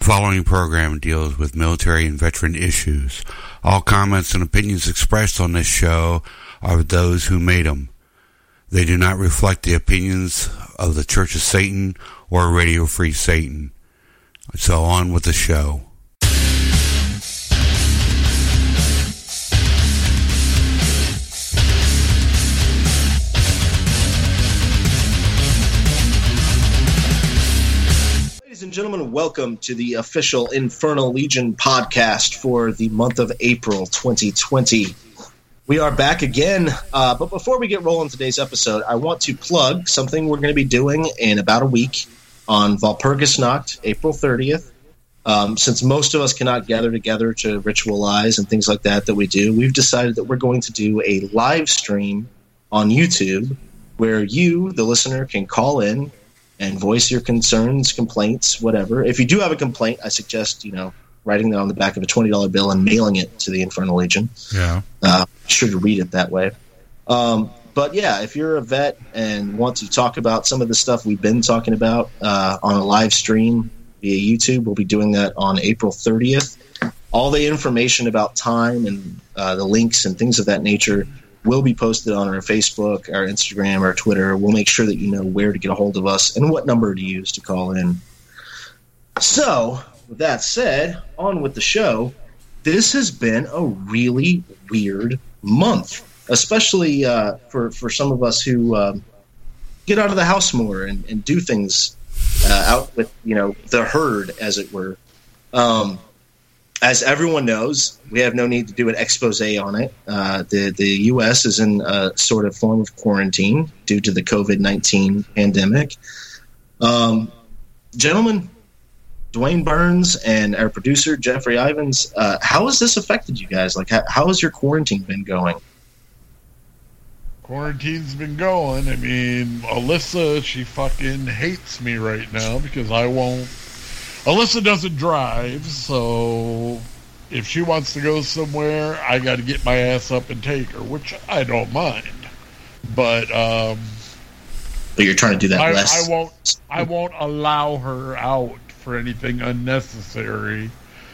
following program deals with military and veteran issues. All comments and opinions expressed on this show are those who made them. They do not reflect the opinions of the Church of Satan or Radio Free Satan. So on with the show. Ladies and gentlemen, welcome to the official Infernal Legion podcast for the month of April 2020. We are back again, but before we get rolling today's episode, I want to plug something we're going to be doing in about a week on Walpurgisnacht, April 30th. Since most of us cannot gather together to ritualize and things like that we do, we've decided that we're going to do a live stream on YouTube where you, the listener, can call in and voice your concerns, complaints, whatever. If you do have a complaint, I suggest, writing that on the back of a $20 bill and mailing it to the Infernal Legion. Yeah. Sure to read it that way. But yeah, if you're a vet and want to talk about some of the stuff we've been talking about on a live stream via YouTube, we'll be doing that on April 30th. All the information about time and the links and things of that nature will be posted on our Facebook, our Instagram, our Twitter. We'll make sure that you know where to get a hold of us and what number to use to call in. So, with that said, on with the show. This has been a really weird month, especially for some of us who get out of the house more and do things out with the herd, as it were. As everyone knows, we have no need to do an expose on it. The U.S. is in a sort of form of quarantine due to the COVID-19 pandemic. Gentlemen, Dwayne Burns and our producer, Jeffrey Ivins, how has this affected you guys? Like, how has your quarantine been going? Quarantine's been going. I mean, Alyssa, she fucking hates me right now because I won't. Alyssa doesn't drive, so if she wants to go somewhere, I got to get my ass up and take her, which I don't mind. But you're trying to do that less. I won't allow her out for anything unnecessary.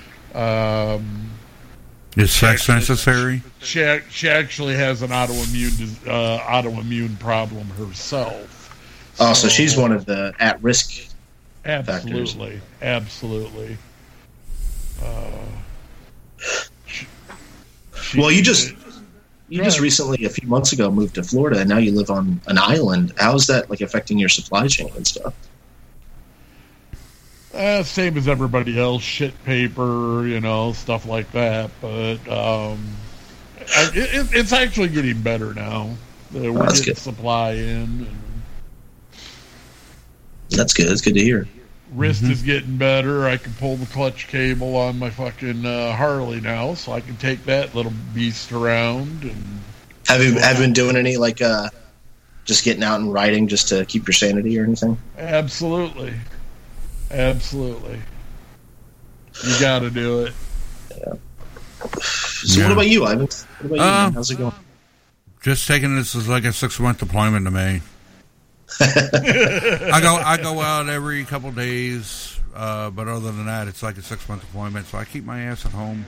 Is sex necessary? She actually has an autoimmune problem herself. Oh, so she's one of the at-risk Absolutely, factors. Absolutely. Well, you just recently, a few months ago, moved to Florida, and now you live on an island. How is that affecting your supply chain and stuff? Same as everybody else, shit paper, stuff like that. But it's actually getting better now. We're getting good. Supply in. That's good. That's good to hear. Wrist is getting better. I can pull the clutch cable on my fucking Harley now, so I can take that little beast around. And have you been doing any just getting out and riding just to keep your sanity or anything? Absolutely. You got to do it. Yeah. So what about you, Ivan? What about you, man? How's it going? Just taking this as like a 6-month deployment to me. I go out every couple days, but other than that, it's like a 6-month deployment. So I keep my ass at home.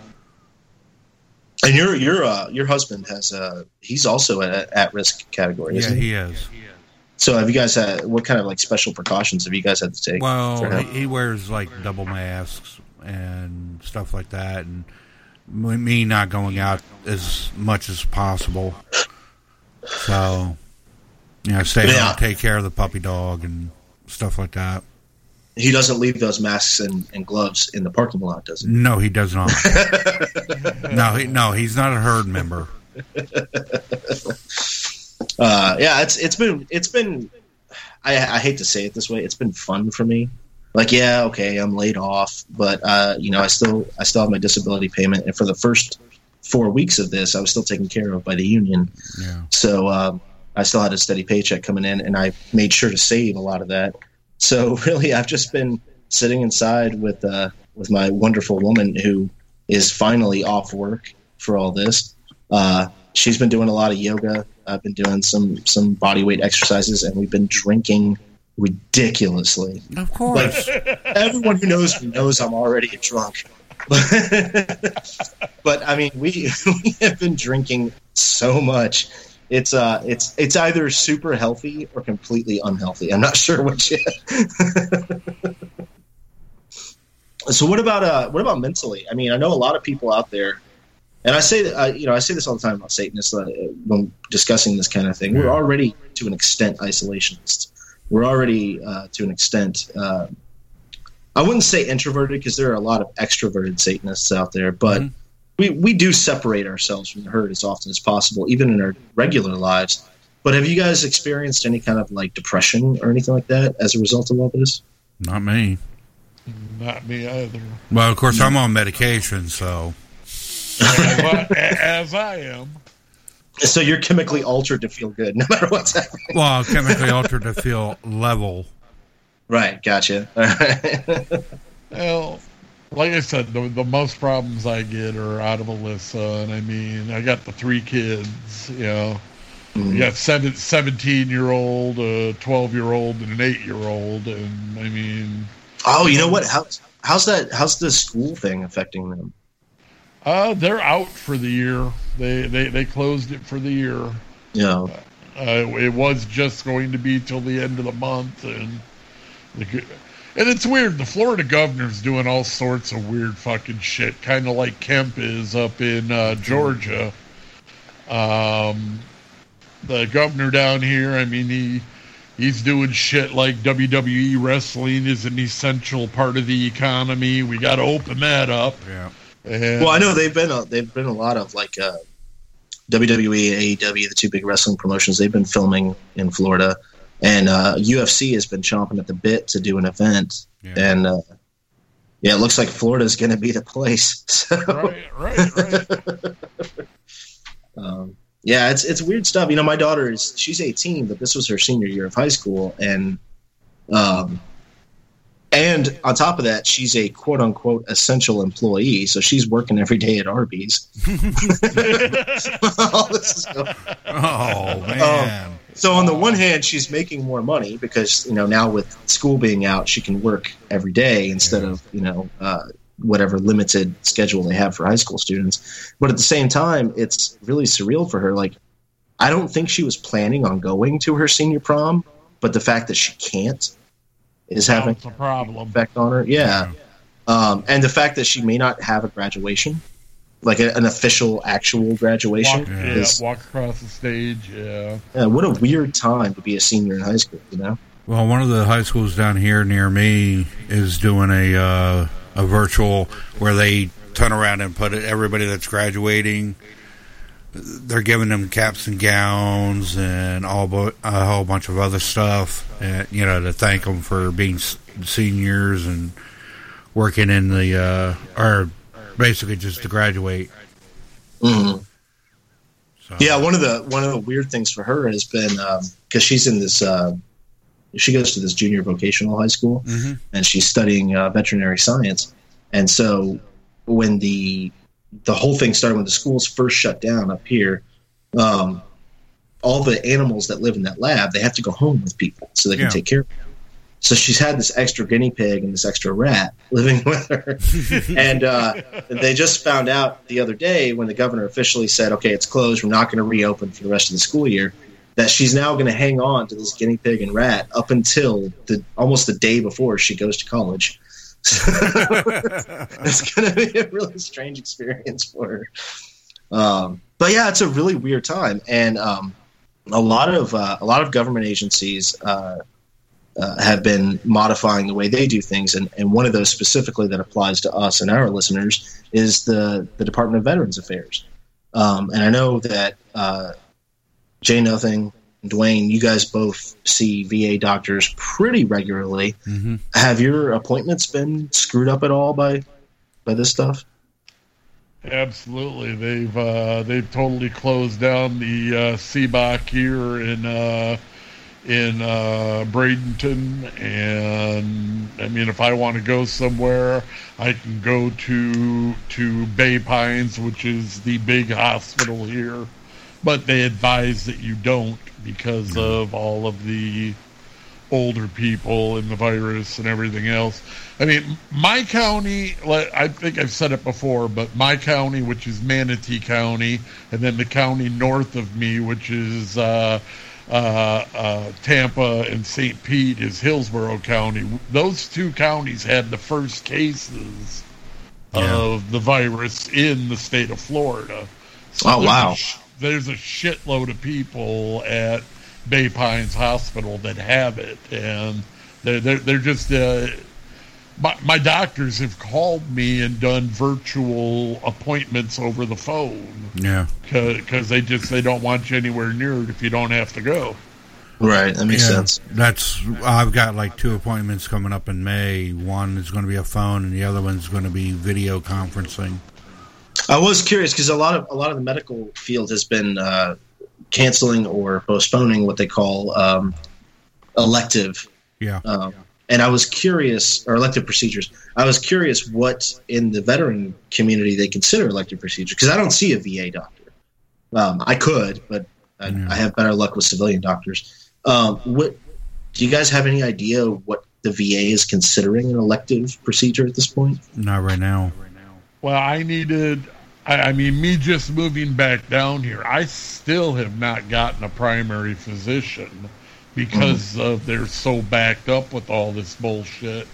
And your husband has he's also at risk category, isn't he? Yeah, he is. So have you guys had what kind of special precautions have you guys had to take? Well, he wears double masks and stuff like that, and me not going out as much as possible. So. Stay home, take care of the puppy dog and stuff like that. He doesn't leave those masks and gloves in the parking lot, does he? No, he does not. No, he's not a herd member. It's been. I hate to say it this way. It's been fun for me. I'm laid off, but I still have my disability payment, and for the first 4 weeks of this, I was still taken care of by the union. Yeah. So. I still had a steady paycheck coming in, and I made sure to save a lot of that. So really, I've just been sitting inside with my wonderful woman who is finally off work for all this. She's been doing a lot of yoga. I've been doing some body weight exercises, and we've been drinking ridiculously. Of course. Like, everyone who knows me knows I'm already a drunk. But I mean, we have been drinking so much. It's either super healthy or completely unhealthy. I'm not sure which yet. So what about mentally? I mean, I know a lot of people out there, and I say this all the time about Satanists when discussing this kind of thing. We're already to an extent isolationists. We're already to an extent. I wouldn't say introverted because there are a lot of extroverted Satanists out there, but we do separate ourselves from the herd as often as possible, even in our regular lives. But have you guys experienced any kind of like depression or anything like that as a result of all this? Not me. Not me either. Well, of course, I'm on medication, so. As I am. So you're chemically altered to feel good, no matter what's happening. Well, chemically altered to feel level. Right, gotcha. All right. Well, like I said, the most problems I get are out of Alyssa, and I mean, I got the 3 kids, you know. You got 17-year-old, a 12-year-old, and an 8-year-old, and I mean... Oh, you know what? How's the school thing affecting them? They're out for the year. They closed it for the year. Yeah. It was just going to be till the end of the month, and it's weird. The Florida governor's doing all sorts of weird fucking shit, kind of like Kemp is up in Georgia. The governor down here, I mean, he's doing shit like WWE wrestling is an essential part of the economy. We got to open that up. Yeah. And, well, I know they've been a lot of like WWE, AEW, the 2 big wrestling promotions. They've been filming in Florida. And UFC has been chomping at the bit to do an event, and it looks like Florida is going to be the place. So. Right. Yeah, it's weird stuff. You know, my daughter she's 18, but this was her senior year of high school, and on top of that, she's a quote unquote essential employee, so she's working every day at Arby's. All this is going. Oh man. So on the one hand, she's making more money because, you know, now with school being out, she can work every day instead of, you know, whatever limited schedule they have for high school students. But at the same time, it's really surreal for her. Like, I don't think she was planning on going to her senior prom, but the fact that she can't is having a problem effect on her. Yeah. And the fact that she may not have a graduation, like an official, actual graduation. Walk across the stage, yeah. What a weird time to be a senior in high school, you know? Well, one of the high schools down here near me is doing a virtual where they turn around and put everybody that's graduating, they're giving them caps and gowns and a whole bunch of other stuff, you know, to thank them for being seniors and working in the, or basically just to graduate. Mm-hmm. So. Yeah, one of the weird things for her has been because she's in this, she goes to this junior vocational high school, and she's studying veterinary science. And so when the whole thing started, when the schools first shut down up here, all the animals that live in that lab, they have to go home with people so they can take care of them. So she's had this extra guinea pig and this extra rat living with her. And they just found out the other day when the governor officially said, okay, it's closed, we're not going to reopen for the rest of the school year, that she's now going to hang on to this guinea pig and rat up until almost the day before she goes to college. So it's going to be a really strange experience for her. But yeah, it's a really weird time. And a lot of government agencies have been modifying the way they do things, and one of those specifically that applies to us and our listeners is the Department of Veterans Affairs. And I know that Jay Nothing and Dwayne, you guys both see VA doctors pretty regularly. Mm-hmm. Have your appointments been screwed up at all by this stuff? Absolutely. They've totally closed down the CBOC here in Bradenton, and I mean, if I want to go somewhere, I can go to Bay Pines, which is the big hospital here, but they advise that you don't because of all of the older people and the virus and everything else. I mean, my county, I think I've said it before, but my county, which is Manatee County, and then the county north of me, which is Tampa and St. Pete, is Hillsborough County. Those two counties had the first cases of the virus in the state of Florida. So wow. There's a shitload of people at Bay Pines Hospital that have it, and they're just my doctors have called me and done virtual appointments over the phone. Yeah, because they don't want you anywhere near it if you don't have to go. Right, that makes sense. I've got like 2 appointments coming up in May. One is going to be a phone, and the other one's going to be video conferencing. I was curious because a lot of the medical field has been canceling or postponing what they call elective. Yeah. And I was curious, or elective procedures. I was curious what in the veteran community they consider elective procedures, because I don't see a VA doctor. I could, but I have better luck with civilian doctors. Do you guys have any idea what the VA is considering an elective procedure at this point? Not right now. Well, I mean, me just moving back down here, I still have not gotten a primary physician because they're so backed up with all this bullshit.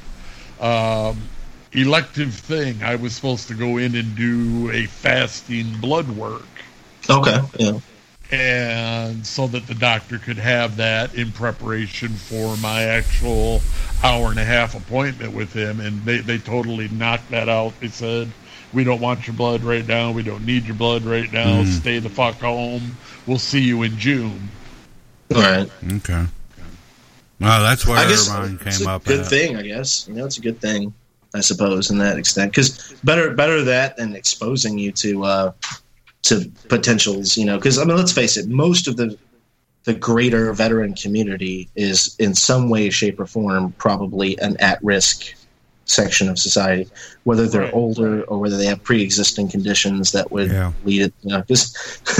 Elective thing, I was supposed to go in and do a fasting blood work. Okay, yeah. And so that the doctor could have that in preparation for my actual hour-and-a-half appointment with him, and they totally knocked that out. They said, we don't want your blood right now. We don't need your blood right now. Stay the fuck home. We'll see you in June. All right. Okay. Well, that's where mine came up. Good thing, I guess. It's a good thing, I suppose, in that extent. Because better that than exposing you to potentials. Because I mean, let's face it, most of the greater veteran community is in some way, shape, or form probably an at-risk section of society, whether they're older or whether they have pre-existing conditions that would lead it. Just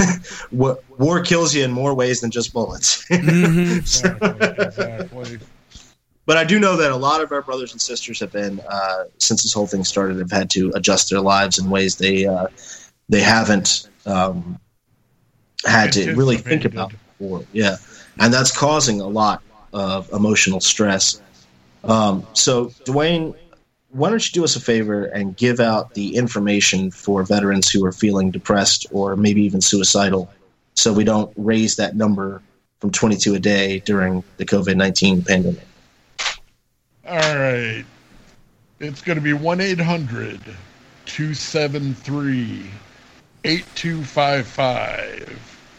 war kills you in more ways than just bullets. Exactly. But I do know that a lot of our brothers and sisters have been, since this whole thing started, have had to adjust their lives in ways they haven't had to really think about before. Yeah, and that's causing a lot of emotional stress. So, Dwayne, why don't you do us a favor and give out the information for veterans who are feeling depressed or maybe even suicidal, so we don't raise that number from 22 a day during the COVID-19 pandemic. All right. It's going to be 1-800-273-8255.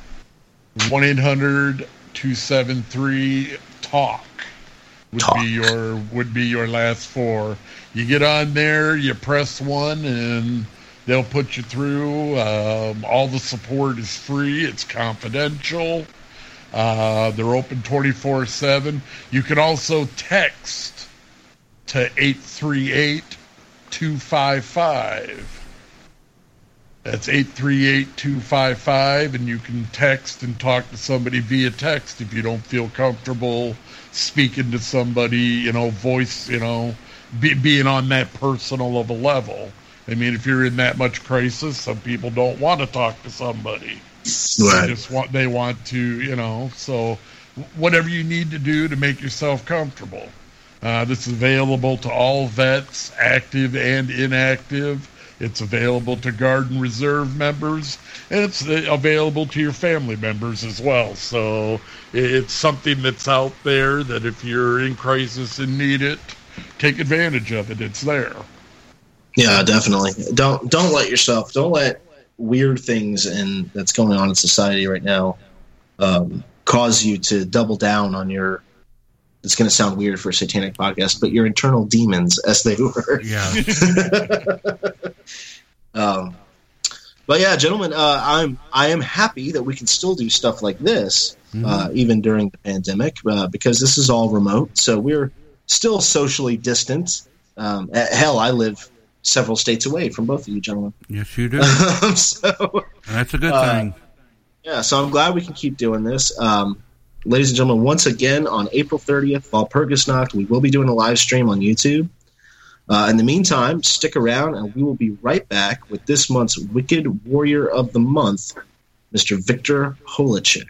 1-800-273-TALK would be your last 4. You get on there, you press 1, and they'll put you through. All the support is free. It's confidential. They're open 24/7. You can also text to 838-255. That's 838-255, and you can text and talk to somebody via text if you don't feel comfortable speaking to somebody, voice, being on that personal of a level. I mean, if you're in that much crisis, some people don't want to talk to somebody. Right. They want to, so whatever you need to do to make yourself comfortable. This is available to all vets, active and inactive. It's available to Guard and Reserve members, and it's available to your family members as well. So it's something that's out there that if you're in crisis and need it, take advantage of it. It's there. Yeah, definitely. Don't let weird things that's going on in society right now cause you to double down on your. It's going to sound weird for a satanic podcast, but your internal demons, as they were. Yeah. But yeah, gentlemen, I am happy that we can still do stuff like this, even during the pandemic, because this is all remote. So we're still socially distant. Hell, I live several states away from both of you, gentlemen. Yes, you do. So that's a good thing. Yeah, so I'm glad we can keep doing this. ladies and gentlemen, once again on April 30th, Walpurgisnacht, we will be doing a live stream on YouTube. In the meantime, stick around, and we will be right back with this month's Wicked Warrior of the Month, Mr. Victor Holicek.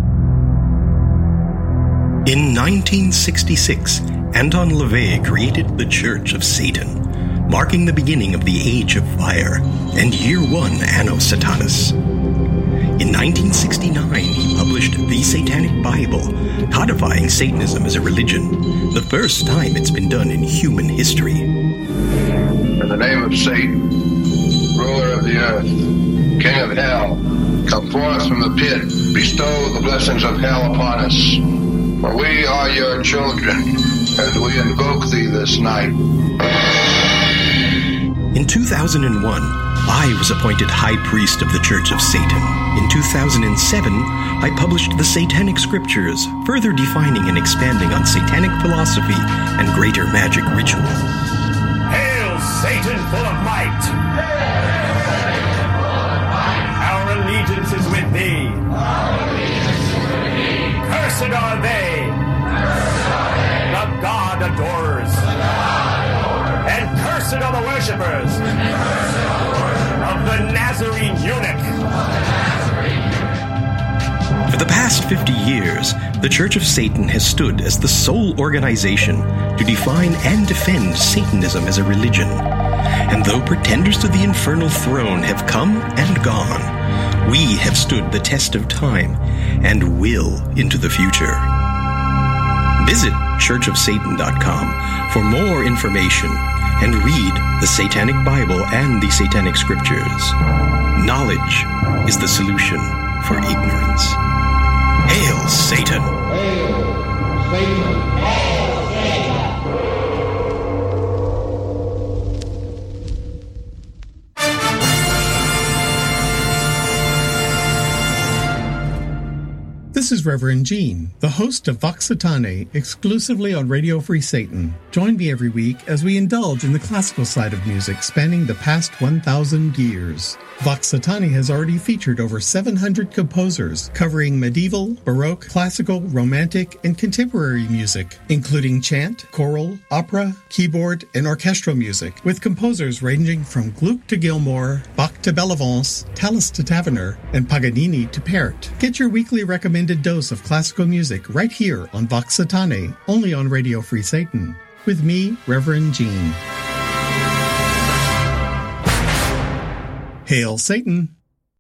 In 1966, Anton LaVey created the Church of Satan, marking the beginning of the Age of Fire and Year 1 Anno Satanas. In 1969, he published The Satanic Bible, codifying Satanism as a religion, the first time it's been done in human history. In the name of Satan, ruler of the earth, king of hell, come forth from the pit, bestow the blessings of hell upon us. For we are your children, and we invoke thee this night. In 2001, I was appointed High Priest of the Church of Satan. In 2007, I published the Satanic Scriptures, further defining and expanding on satanic philosophy and greater magic ritual. Hail, Satan full of might! Our allegiance is with thee. Cursed are they. The God adorers. And cursed are the worshippers of the Nazarene eunuch. For the past 50 years, the Church of Satan has stood as the sole organization to define and defend Satanism as a religion. And though pretenders to the infernal throne have come and gone, we have stood the test of time and will into the future. Visit churchofsatan.com for more information and read the Satanic Bible and the Satanic Scriptures. Knowledge is the solution for ignorance. Hail, Satan! Hail, Satan! Hail, Satan! This is Reverend Gene, the host of Vox Satanae, exclusively on Radio Free Satan. Join me every week as we indulge in the classical side of music spanning the past 1,000 years. Vox Satanae has already featured over 700 composers covering medieval, baroque, classical, romantic, and contemporary music, including chant, choral, opera, keyboard, and orchestral music, with composers ranging from Gluck to Gilmour, Bach to Bellavance, Tallis to Taverner, and Paganini to Pärt. Get your weekly recommended dose of classical music right here on Vox Satanae, only on Radio Free Satan. With me, Reverend Gene. Hail, Satan!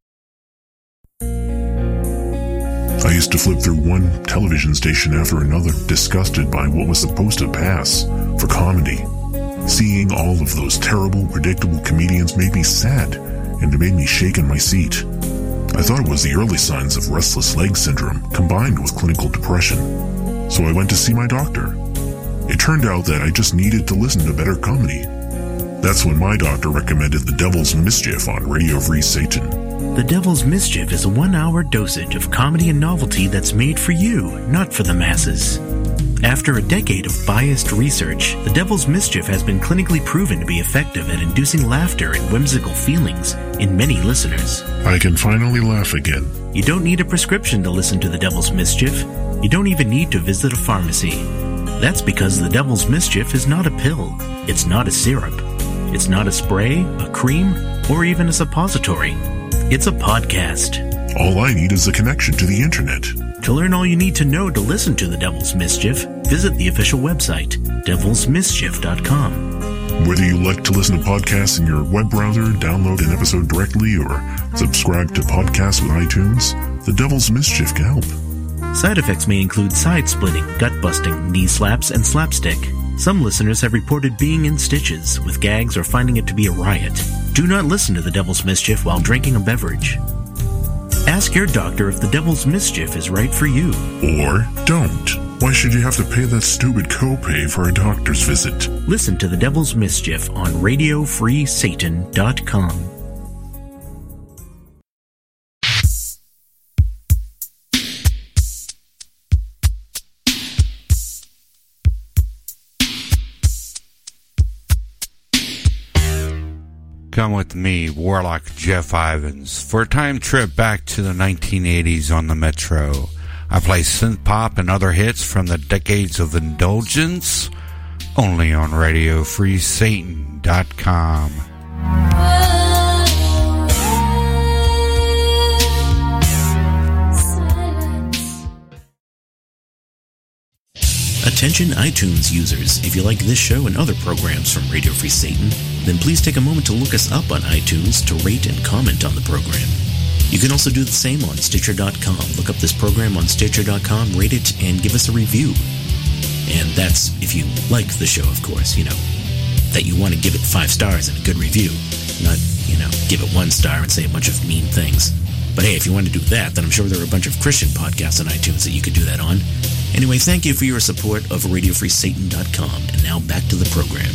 I used to flip through one television station after another, disgusted by what was supposed to pass for comedy. Seeing all of those terrible, predictable comedians made me sad, and it made me shake in my seat. I thought it was the early signs of restless leg syndrome combined with clinical depression. So I went to see my doctor. It turned out that I just needed to listen to better comedy. That's when my doctor recommended The Devil's Mischief on Radio Free Satan. The Devil's Mischief is a 1-hour dosage of comedy and novelty that's made for you, not for the masses. After a decade of biased research, The Devil's Mischief has been clinically proven to be effective at inducing laughter and whimsical feelings in many listeners. I can finally laugh again. You don't need a prescription to listen to The Devil's Mischief. You don't even need to visit a pharmacy. That's because The Devil's Mischief is not a pill. It's not a syrup. It's not a spray, a cream, or even a suppository. It's a podcast. All I need is a connection to the internet. To learn all you need to know to listen to The Devil's Mischief, visit the official website, devilsmischief.com. Whether you like to listen to podcasts in your web browser, download an episode directly, or subscribe to podcasts with iTunes, The Devil's Mischief can help. Side effects may include side-splitting, gut-busting, knee slaps, and slapstick. Some listeners have reported being in stitches, with gags, or finding it to be a riot. Do not listen to The Devil's Mischief while drinking a beverage. Ask your doctor if The Devil's Mischief is right for you. Or don't. Why should you have to pay that stupid copay for a doctor's visit? Listen to The Devil's Mischief on RadioFreeSatan.com. Come with me, Warlock Jeff Ivins, for a time trip back to the 1980s on the Metro. I play synth pop and other hits from the decades of indulgence, only on RadioFreeSatan.com. Attention iTunes users, if you like this show and other programs from Radio Free Satan, then please take a moment to look us up on iTunes to rate and comment on the program. You can also do the same on Stitcher.com. Look up this program on Stitcher.com, rate it, and give us a review. And that's if you like the show, of course, that you want to give it 5 stars and a good review. Not, give it 1 star and say a bunch of mean things. But hey, if you want to do that, then I'm sure there are a bunch of Christian podcasts on iTunes that you could do that on. Anyway, thank you for your support of RadioFreeSatan.com. And now back to the program.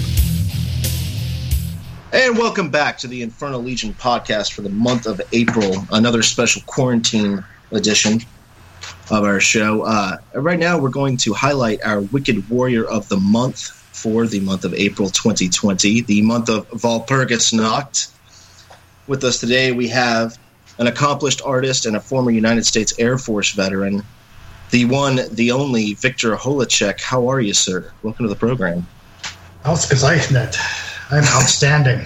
And welcome back to the Infernal Legion podcast for the month of April, another special quarantine edition of our show. Right now, we're going to highlight our Wicked Warrior of the Month for the month of April 2020, the month of Walpurgisnacht. With us today, we have an accomplished artist and a former United States Air Force veteran, the one, the only, Victor Holacek. How are you, sir? Welcome to the program. Ausgezeichnet. I'm outstanding.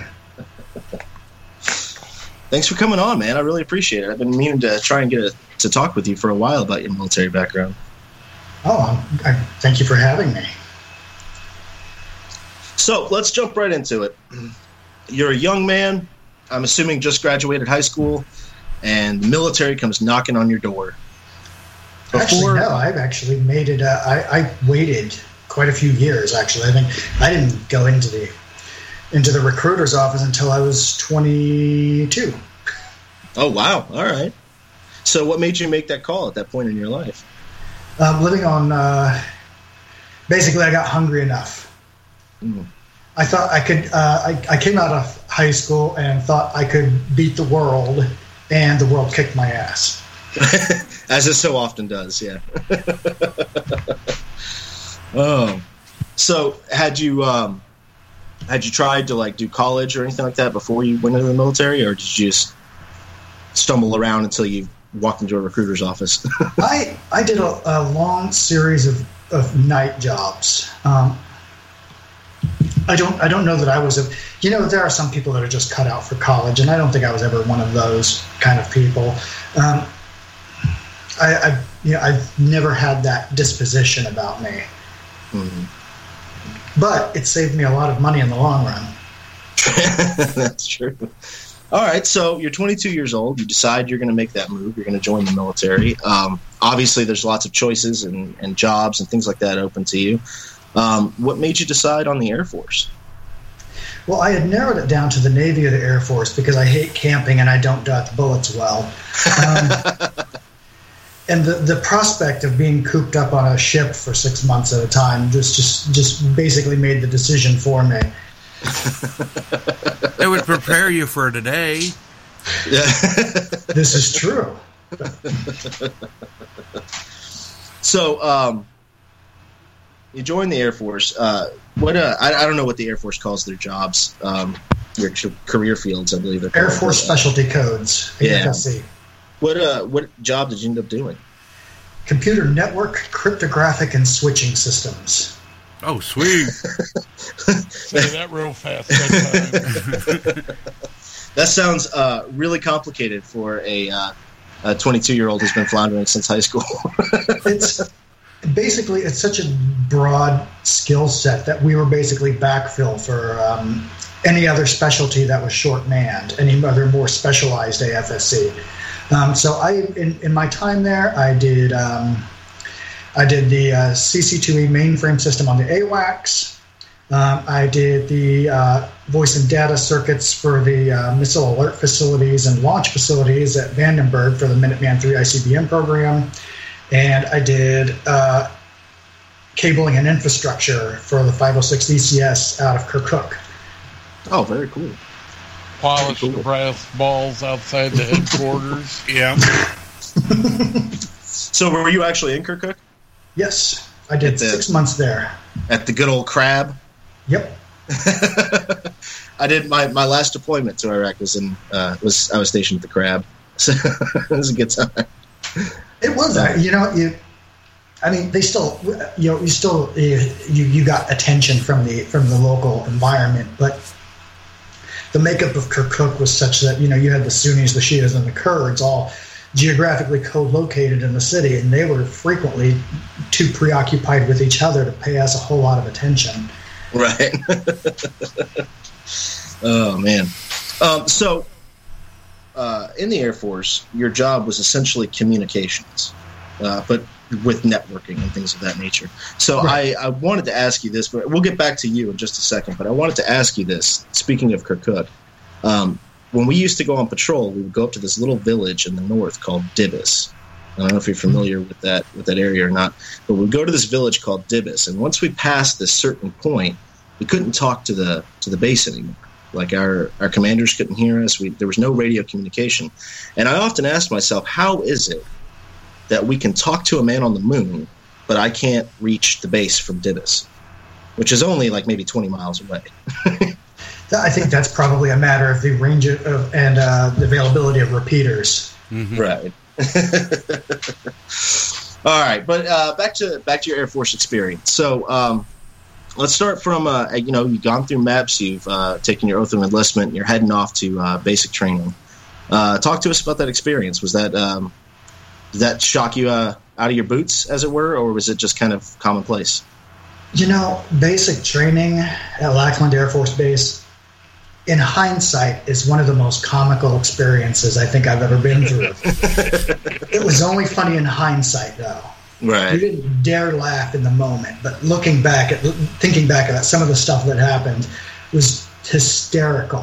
Thanks for coming on, man. I really appreciate it. I've been meaning to try and get to talk with you for a while about your military background. Oh, thank you for having me. So let's jump right into it. You're a young man, I'm assuming just graduated high school, and the military comes knocking on your door. No, I've actually made it. I waited quite a few years, actually. I think I didn't go into the recruiter's office until I was 22. Oh, wow. All right. So what made you make that call at that point in your life? Living on, basically I got hungry enough. Mm. I thought I could, I came out of high school and thought I could beat the world, and the world kicked my ass. As it so often does, yeah. Oh. So had you tried to do college or anything like that before you went into the military, or did you just stumble around until you walked into a recruiter's office? I did a long series of night jobs. I don't know that I was there are some people that are just cut out for college, and I don't think I was ever one of those kind of people. I've never had that disposition about me. Mm-hmm. But it saved me a lot of money in the long run. That's true. All right, so you're 22 years old. You decide you're going to make that move. You're going to join the military. Obviously, there's lots of choices and jobs and things like that open to you. What made you decide on the Air Force? Well, I had narrowed it down to the Navy or the Air Force because I hate camping and I don't dodge bullets well. And the prospect of being cooped up on a ship for 6 months at a time just basically made the decision for me. It would prepare you for today. Yeah. This is true. So, you joined the Air Force. I don't know what the Air Force calls their jobs. Your career fields, I believe they're called. Air Force Specialty Codes. AFSC. Yeah. What job did you end up doing? Computer network, cryptographic, and switching systems. Oh, sweet. Say that real fast. That sounds really complicated for a 22-year-old who's been floundering since high school. It's such a broad skill set that we were basically backfill for any other specialty that was short-manned, any other more specialized AFSC. So in my time there, I did the CC2E mainframe system on the AWACS. I did the voice and data circuits for the missile alert facilities and launch facilities at Vandenberg for the Minuteman III ICBM program. And I did cabling and infrastructure for the 506 ECS out of Kirkuk. Oh, very cool. Polish the brass balls outside the headquarters. Yeah. So were you actually in Kirkuk? Yes. I did 6 months there. At the good old Crab? Yep. I did my last deployment to Iraq was I was stationed at the Crab. So it was a good time. It was that. They still, you got attention from the local environment, but the makeup of Kirkuk was such that, you had the Sunnis, the Shias, and the Kurds all geographically co-located in the city, and they were frequently too preoccupied with each other to pay us a whole lot of attention. Right. Oh, man. So, in the Air Force, your job was essentially communications, but with networking and things of that nature. So right. I wanted to ask you this, but we'll get back to you in just a second, but I wanted to ask you this, speaking of Kirkuk. When we used to go on patrol, we would go up to this little village in the north called Dibis. I don't know if you're familiar with that area or not, but we'd go to this village called Dibis, and once we passed this certain point, we couldn't talk to the base anymore. Like our commanders couldn't hear us. There was no radio communication. And I often ask myself, how is it that we can talk to a man on the moon, but I can't reach the base from Dibis, which is only like maybe 20 miles away? I think that's probably a matter of the range and the availability of repeaters. Mm-hmm. Right. All right, but back to your Air Force experience. So let's start from you've gone through MEPS, you've taken your oath of enlistment, and you're heading off to basic training. Talk to us about that experience. Was that did that shock you out of your boots, as it were, or was it just kind of commonplace? Basic training at Lackland Air Force Base, in hindsight, is one of the most comical experiences I think I've ever been through. It was only funny in hindsight, though. Right. You didn't dare laugh in the moment, but thinking back at that, some of the stuff that happened was hysterical.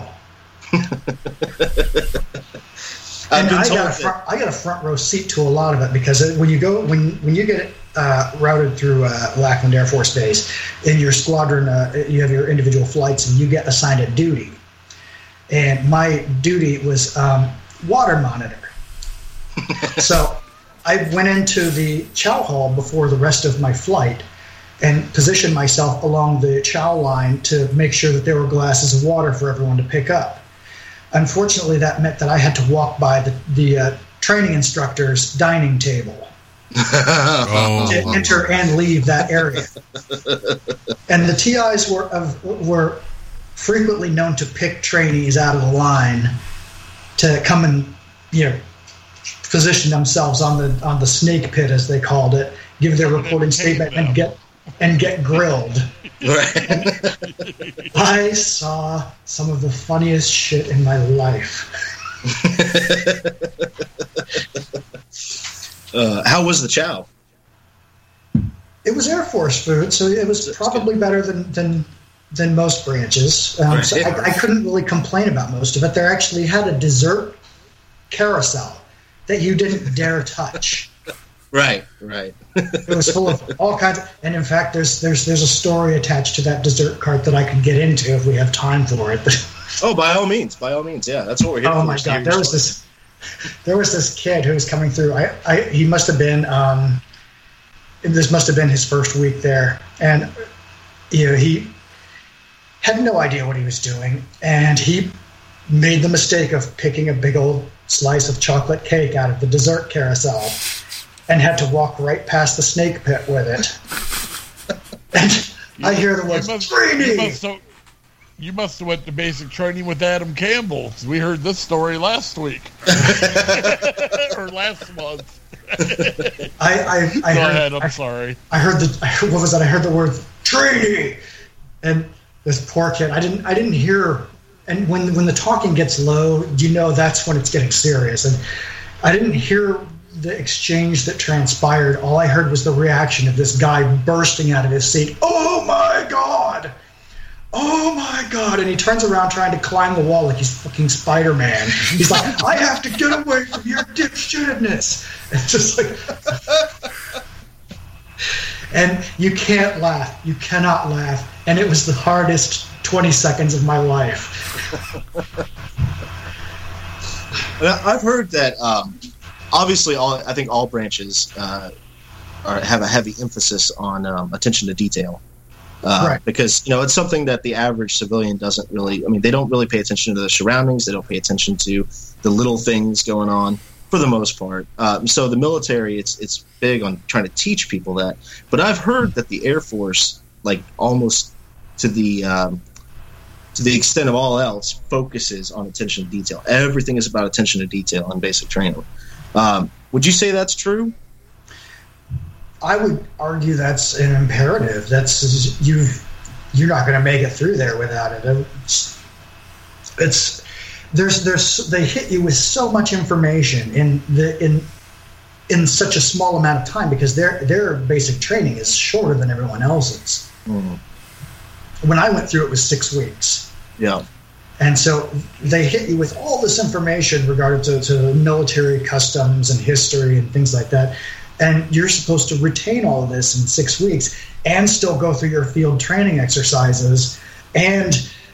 And I got a front row seat to a lot of it, because when you get routed through Lackland Air Force Base in your squadron, you have your individual flights, and you get assigned a duty. And my duty was water monitor. So I went into the chow hall before the rest of my flight and positioned myself along the chow line to make sure that there were glasses of water for everyone to pick up. Unfortunately, that meant that I had to walk by the training instructor's dining table to enter and leave that area. And the TIs were frequently known to pick trainees out of the line to come and position themselves on the snake pit, as they called it, give their reporting statement, and get grilled. Right. I saw some of the funniest shit in my life. How was the chow? It was Air Force food, so it was probably better than most branches. So I couldn't really complain about most of it. They actually had a dessert carousel that you didn't dare touch. Right. It was full of all kinds and in fact, there's a story attached to that dessert cart that I could get into if we have time for it. Oh, by all means, yeah, that's what we're here for. Oh my God, there was this kid who was coming through. He must have been this must have been his first week there, and he had no idea what he was doing, and he made the mistake of picking a big old slice of chocolate cake out of the dessert carousel and had to walk right past the snake pit with it. And I hear the words, "Training!" You must have went to basic training with Adam Campbell. We heard this story last week. Or last month. I'm sorry. I heard the word "training," and this poor kid. I didn't hear. And when the talking gets low, that's when it's getting serious. And I didn't hear the exchange that transpired. All I heard was the reaction of this guy bursting out of his seat. Oh my God! Oh my God! And he turns around trying to climb the wall like he's fucking Spider-Man. He's like, I have to get away from your dipshittedness. It's just like, and you can't laugh. You cannot laugh. And it was the hardest 20 seconds of my life. I've heard that obviously I think all branches have a heavy emphasis on attention to detail. Right. Because it's something that the average civilian doesn't really. I mean, they don't really pay attention to the surroundings. They don't pay attention to the little things going on. for the most part. So the military, it's big on trying to teach people that. But I've heard that the Air Force, like almost to the extent of all else, focuses on attention to detail. Everything is about attention to detail in basic training. Would you say that's true? I would argue that's an imperative. That's you're not going to make it through there without it. They hit you with so much information in such a small amount of time because their basic training is shorter than everyone else's. Mm-hmm. When I went through it was 6 weeks. Yeah. And so they hit you with all this information regarding to military customs and history and things like that. And you're supposed to retain all of this in 6 weeks and still go through your field training exercises and,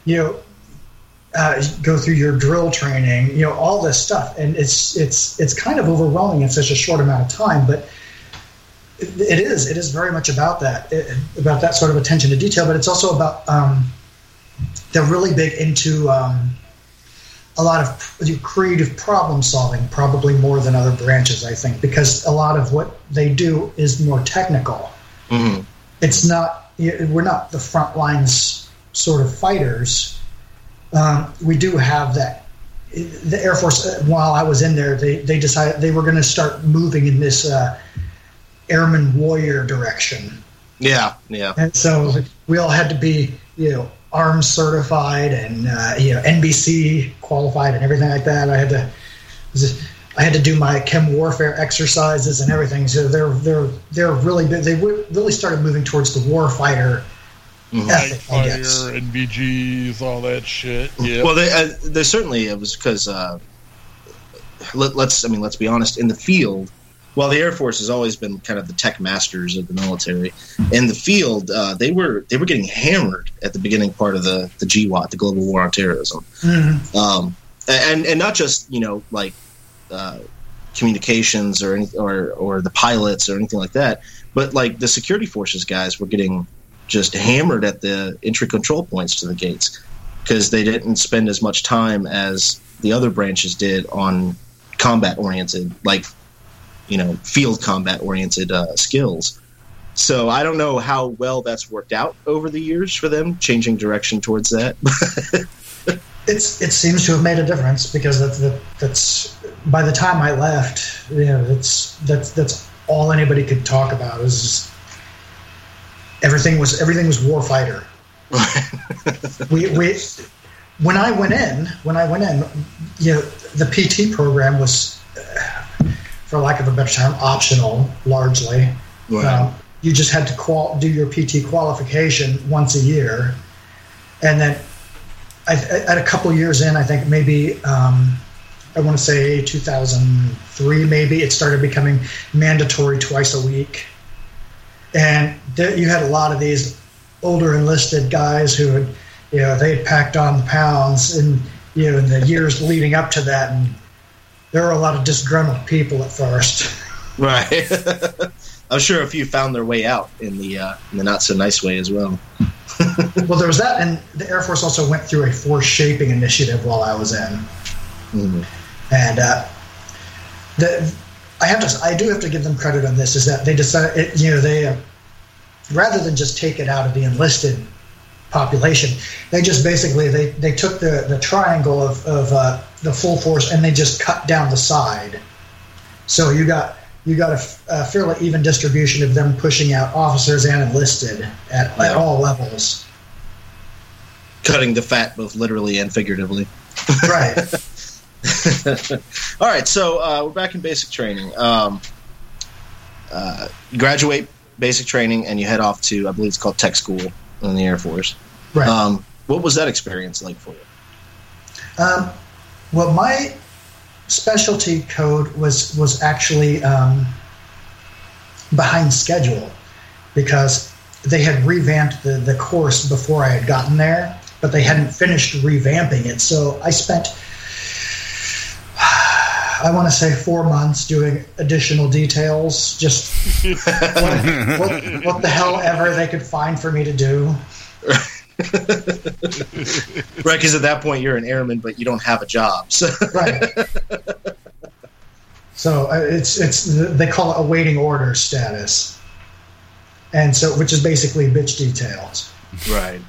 go through your drill training, all this stuff. And it's kind of overwhelming in such a short amount of time, but it is very much about that sort of attention to detail. But it's also about, they're really big into a lot of creative problem solving, probably more than other branches, I think, because a lot of what they do is more technical. Mm-hmm. It's not, we're not the front lines sort of fighters. We do have that. The Air Force, while I was in there, they decided they were going to start moving in this airman warrior direction. Yeah, yeah. And so we all had to be, ARMS certified and NBC qualified and everything like that. I had to do my chem warfare exercises and everything. So they're really big. They really started moving towards the war fighter ethic, I guess. Fire, NVGs, all that shit. Yeah. Well, they certainly, it was because let's be honest. In the field, while the Air Force has always been kind of the tech masters of the military, in the field they were getting hammered at the beginning part of the GWOT, the Global War on Terrorism, and not just communications or the pilots or anything like that, but like the security forces guys were getting just hammered at the entry control points to the gates because they didn't spend as much time as the other branches did on combat oriented, field combat oriented skills. So I don't know how well that's worked out over the years for them, changing direction towards that. It seems to have made a difference because that's by the time I left, that's all anybody could talk about is just, everything was warfighter. When I went in, the PT program was, for lack of a better term, optional largely. Wow. You just had to do your PT qualification once a year, and then at a couple years in, I think maybe I want to say 2003, maybe it started becoming mandatory twice a week, and you had a lot of these older enlisted guys who had, they had packed on the pounds in the years leading up to that, and there were a lot of disgruntled people at first. Right. I'm sure a few found their way out in the not so nice way as well. Well, there was that, and the Air Force also went through a force shaping initiative while I was in. Mm-hmm. And I do have to give them credit on this, is that they decided, they rather than just take it out of the enlisted population, they just basically they took the triangle of the full force and they just cut down the side. So you got a fairly even distribution of them pushing out officers and enlisted at all levels. Cutting the fat both literally and figuratively. Right. All right, so we're back in basic training. You graduate basic training and you head off to, I believe it's called tech school in the Air Force. Right. What was that experience like for you? Well, my specialty code was actually behind schedule because they had revamped the course before I had gotten there, but they hadn't finished revamping it. So I spent, I want to say, 4 months doing additional details, just what the hell ever they could find for me to do. Right, because at that point you're an airman, but you don't have a job. So. Right. So they call it awaiting order status, and so which is basically bitch details. Right.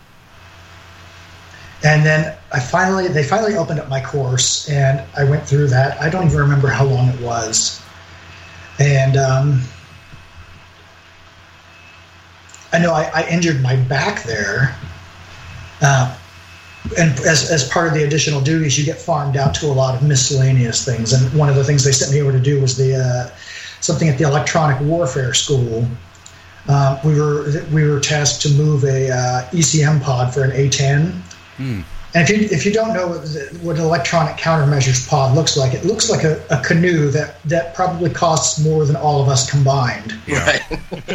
And then they finally opened up my course, and I went through that. I don't even remember how long it was, and I know I injured my back there. And as part of the additional duties, you get farmed out to a lot of miscellaneous things. And one of the things they sent me over to do was something at the electronic warfare school. We were tasked to move a ECM pod for an A-10. And if you don't know what an electronic countermeasures pod looks like, it looks like a canoe that probably costs more than all of us combined. Right.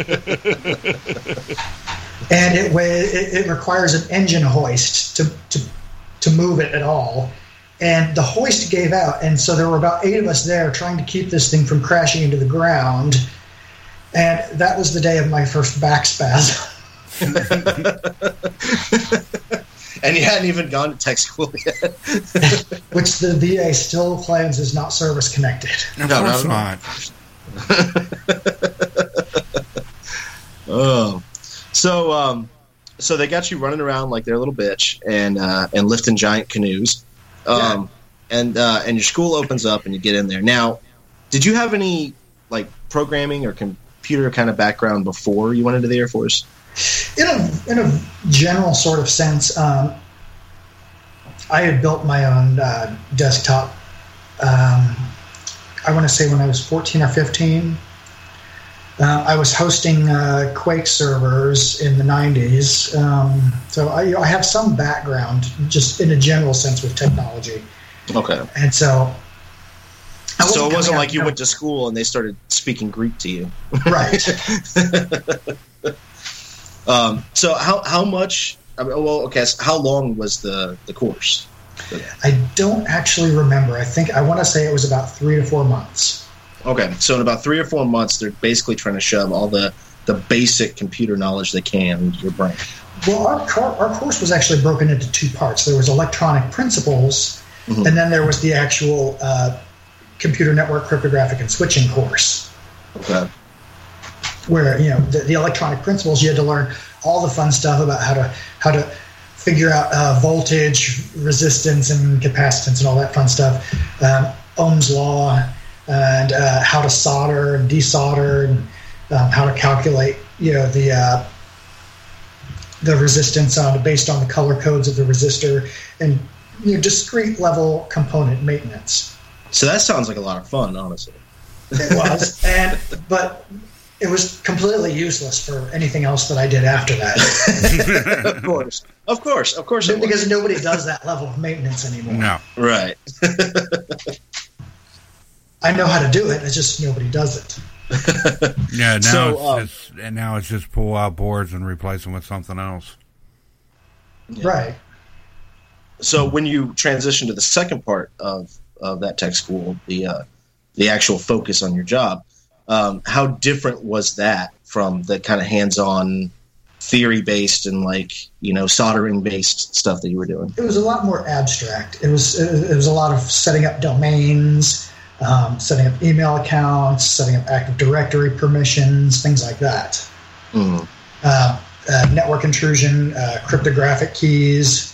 And it requires an engine hoist to move it at all. And the hoist gave out, and so there were about 8 of us there trying to keep this thing from crashing into the ground. And that was the day of my first back spasm. And you hadn't even gone to tech school yet. Which the VA still claims is not service connected. Of course not. Oh. So they got you running around like they're a little bitch and lifting giant canoes. And your school opens up and you get in there. Now, did you have any like programming or computer kind of background before you went into the Air Force? In a general sort of sense, I had built my own desktop. I want to say when I was 14 or 15. I was hosting Quake servers in the 90s, so I have some background, just in a general sense, with technology. Okay. And so... So it wasn't like you went to school and they started speaking Greek to you. Right. So how much... Well, okay, so how long was the course? I don't actually remember. I want to say it was about 3 to 4 months. Okay, so in about 3 or 4 months, they're basically trying to shove all the basic computer knowledge they can into your brain. Well, our course was actually broken into 2 parts. There was electronic principles, and then there was the actual computer network cryptographic and switching course. Okay. Where, the electronic principles, you had to learn all the fun stuff about how to figure out voltage, resistance, and capacitance and all that fun stuff. Ohm's law, and how to solder and desolder, and how to calculate, the resistance based on the color codes of the resistor, and discrete level component maintenance. So that sounds like a lot of fun, honestly. It was, but it was completely useless for anything else that I did after that. Of course. Because nobody does that level of maintenance anymore. No. Right. I know how to do it. It's just nobody does it. Yeah. Now it's just pull out boards and replace them with something else. Yeah. Right. So when you transition to the second part of that tech school, the actual focus on your job, how different was that from the kind of hands-on, theory-based and soldering-based stuff that you were doing? It was a lot more abstract. It was a lot of setting up domains. Setting up email accounts, setting up Active Directory permissions, things like that. Network intrusion, cryptographic keys.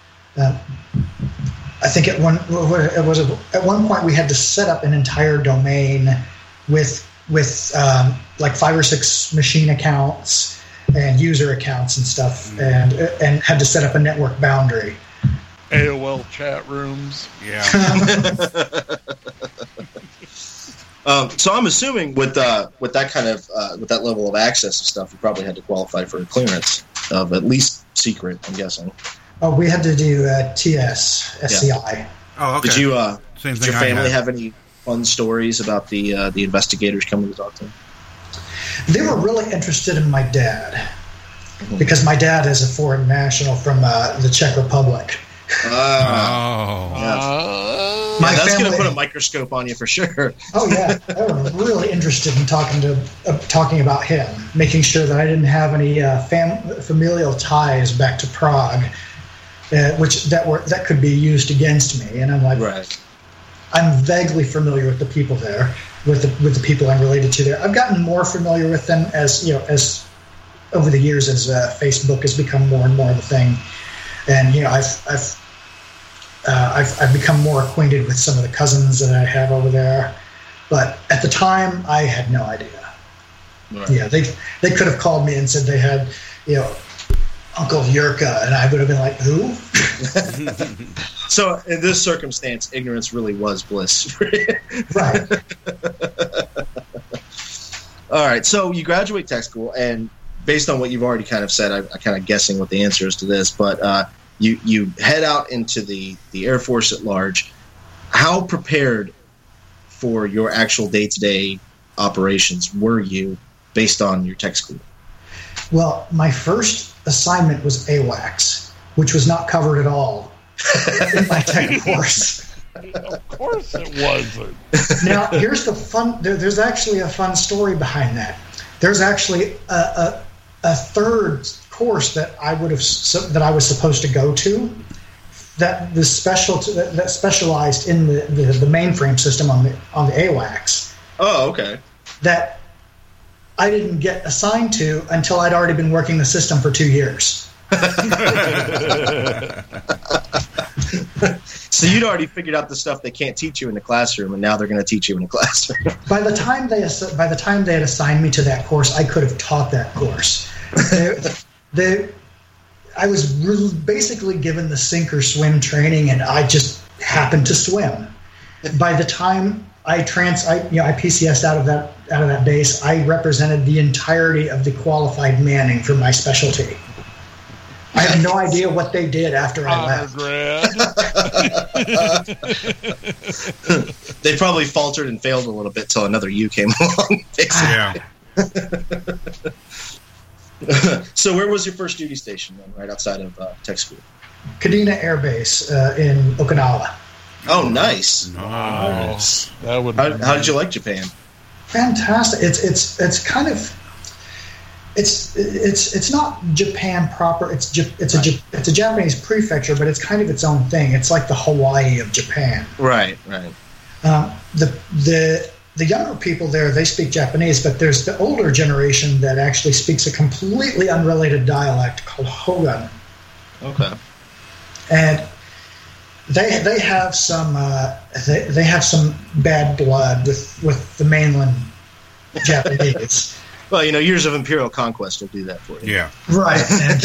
I think at one point we had to set up an entire domain with 5 or 6 machine accounts and user accounts and stuff, and had to set up a network boundary. AOL chat rooms. Yeah. So I'm assuming with that kind of with that level of access and stuff, you probably had to qualify for a clearance of at least secret, I'm guessing. Oh, we had to do TS, SCI. Yeah. Oh, okay. Did your family have any fun stories about the investigators coming to talk to them? They were really interested in my dad, because my dad is a foreign national from the Czech Republic. That's going to put a microscope on you for sure. Oh yeah, they were really interested in talking about him, making sure that I didn't have any familial ties back to Prague, that could be used against me. And I'm like, right. I'm vaguely familiar with the people there, with the people I'm related to there. I've gotten more familiar with them as over the years as Facebook has become more and more of a thing, and I've become more acquainted with some of the cousins that I have over there. But at the time, I had no idea. Right. Yeah, they could have called me and said they had, Uncle Yurka, and I would have been like, who? So in this circumstance, ignorance really was bliss. Right. All right. So you graduate tech school, and based on what you've already kind of said, I'm kind of guessing what the answer is to this, but you head out into the Air Force at large. How prepared for your actual day-to-day operations were you based on your tech school? Well, my first assignment was AWACS, which was not covered at all in my tech course. Of course it wasn't. Now, here's the fun. There's actually a fun story behind that. There's actually a third course that I was supposed to go to that specialized in the mainframe system on the AWACS. Oh, okay. That I didn't get assigned to until I'd already been working the system for 2 years. So you'd already figured out the stuff they can't teach you in the classroom, and now they're going to teach you in the classroom. By the time they had assigned me to that course, I could have taught that course. I was basically given the sink or swim training, and I just happened to swim. By the time I PCS'd out of that base, I represented the entirety of the qualified manning for my specialty. I have no idea what they did after I left. They probably faltered and failed a little bit till another U came along. Yeah. So where was your first duty station then, right outside of tech school? Kadena Air Base in Okinawa. Oh, nice. Nice. That would. How did you like Japan? Fantastic. It's kind of. It's not Japan proper. It's a Japanese prefecture, but it's kind of its own thing. It's like the Hawaii of Japan. Right. The younger people there, they speak Japanese, but there's the older generation that actually speaks a completely unrelated dialect called Hogan. Okay. And they have some bad blood with the mainland Japanese. Well, years of imperial conquest will do that for you. Yeah. Right.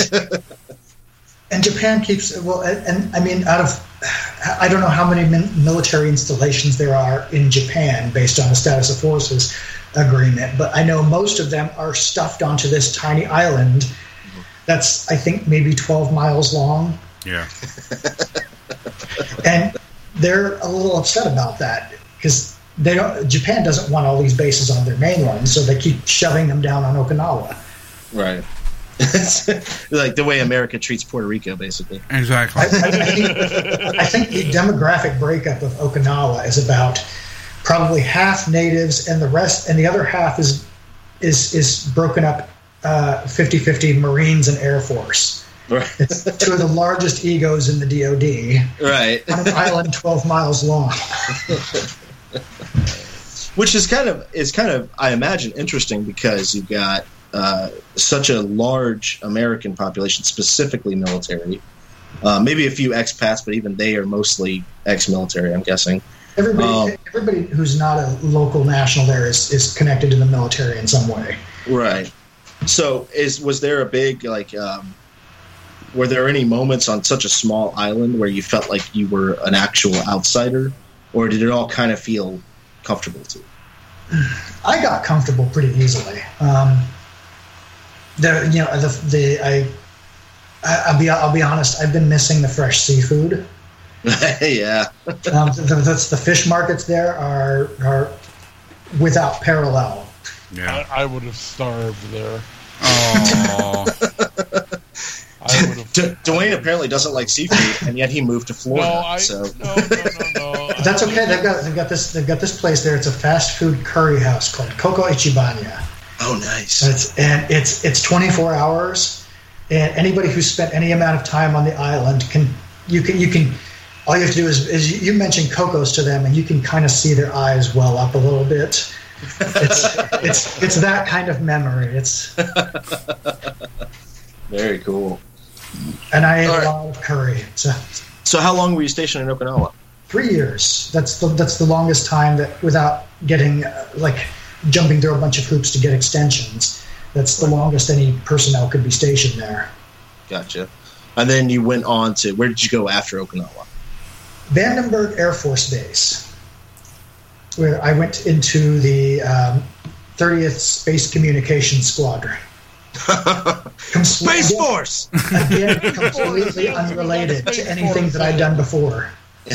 And Japan keeps, and I mean, I don't know how many military installations there are in Japan based on the Status of Forces agreement, but I know most of them are stuffed onto this tiny island that's, I think, maybe 12 miles long. Yeah. And they're a little upset about that because Japan doesn't want all these bases on their mainland, so they keep shoving them down on Okinawa. Right. Like the way America treats Puerto Rico, basically. Exactly. I think the demographic breakup of Okinawa is about probably half natives, and the other half is broken up 50-50 Marines and Air Force. Right. It's two of the largest egos in the DoD. Right. On an island 12 miles long. Which is kind of, I imagine, interesting because you've got such a large American population, specifically military. Maybe a few expats, but even they are mostly ex-military, I'm guessing. Everybody who's not a local national there is connected to the military in some way. Right. So was there a big, were there any moments on such a small island where you felt like you were an actual outsider? Or did it all kind of feel comfortable to you? I got comfortable pretty easily. I'll be honest. I've been missing the fresh seafood. Yeah. The fish markets there are without parallel. Yeah. I would have starved there. Oh. Dwayne apparently doesn't like seafood, and yet he moved to Florida. No. That's okay. They've got this place there. It's a fast food curry house called Coco Ichibanya. Oh, nice. It's 24 hours, and anybody who's spent any amount of time on the island can all you have to do is you mention Cocos to them, and you can kind of see their eyes well up a little bit. It's that kind of memory. It's very cool. And I ate a lot of curry. So how long were you stationed in Okinawa? 3 years. That's the longest time that without getting jumping through a bunch of hoops to get extensions. That's the longest any personnel could be stationed there. Gotcha. And then you went on to, where did you go after Okinawa? Vandenberg Air Force Base, where I went into the 30th Space Communications Squadron. Space Force! Again, completely unrelated to anything that I'd done before.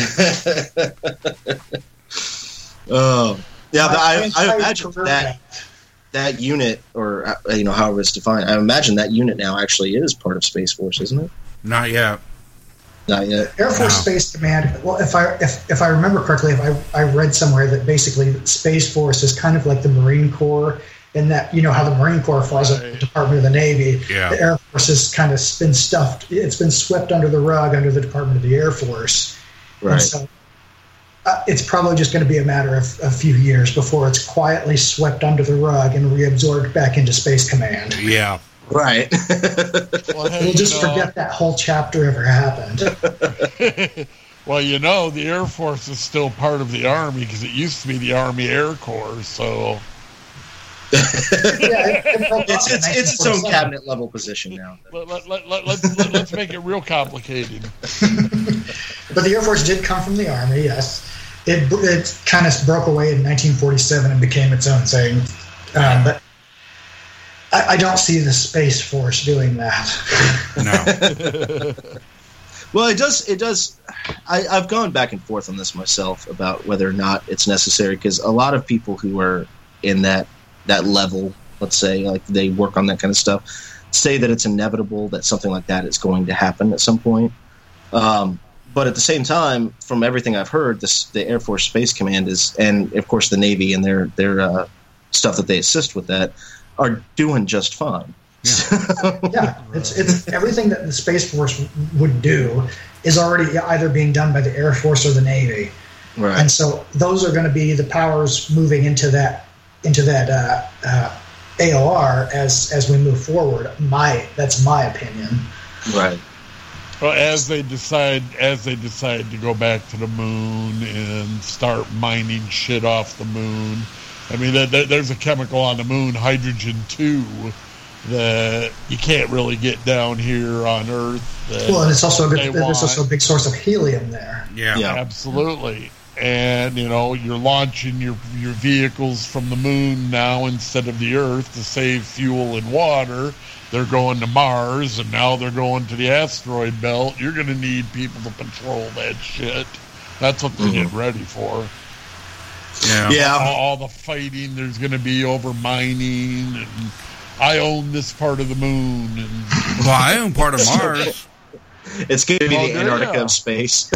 I imagine that unit, or however it's defined, I imagine that unit now actually is part of Space Force, isn't it? Not yet. Air Force Space Command. Well, if I remember correctly, if I read somewhere that basically Space Force is kind of like the Marine Corps, in that how the Marine Corps falls under the Department of the Navy. Yeah. The Air Force has kind of been stuffed. It's been swept under the rug under the Department of the Air Force. Right. And so it's probably just going to be a matter of a few years before it's quietly swept under the rug and reabsorbed back into Space Command. Yeah. Right. We'll just forget that whole chapter ever happened. Well, the Air Force is still part of the Army because it used to be the Army Air Corps, so... it's its own cabinet level position now. Let's make it real complicated. But the Air Force did come from the Army, yes. It kind of broke away in 1947 and became its own thing. But I don't see the Space Force doing that. No. Well, it does. I've gone back and forth on this myself about whether or not it's necessary, because a lot of people who are in that level, let's say, like they work on that kind of stuff, say that it's inevitable that something like that is going to happen at some point. But at the same time, from everything I've heard, the Air Force Space Command is, and of course the Navy and their stuff that they assist with that, are doing just fine. Yeah, it's everything that the Space Force would do is already either being done by the Air Force or the Navy, right? And so those are going to be the powers moving into that AOR as we move forward. That's my opinion. Right. Well, as they decide to go back to the moon and start mining shit off the moon. I mean, there's a chemical on the moon, hydrogen-2, that you can't really get down here on Earth. Well, and there's also a big source of helium there. Yeah, absolutely. And, you're launching your vehicles from the moon now instead of the Earth to save fuel and water. They're going to Mars, and now they're going to the asteroid belt. You're going to need people to patrol that shit. That's what they get ready for. Yeah. All the fighting there's going to be over mining, and I own this part of the moon. And I own part of Mars. It's going to be the Antarctica of space.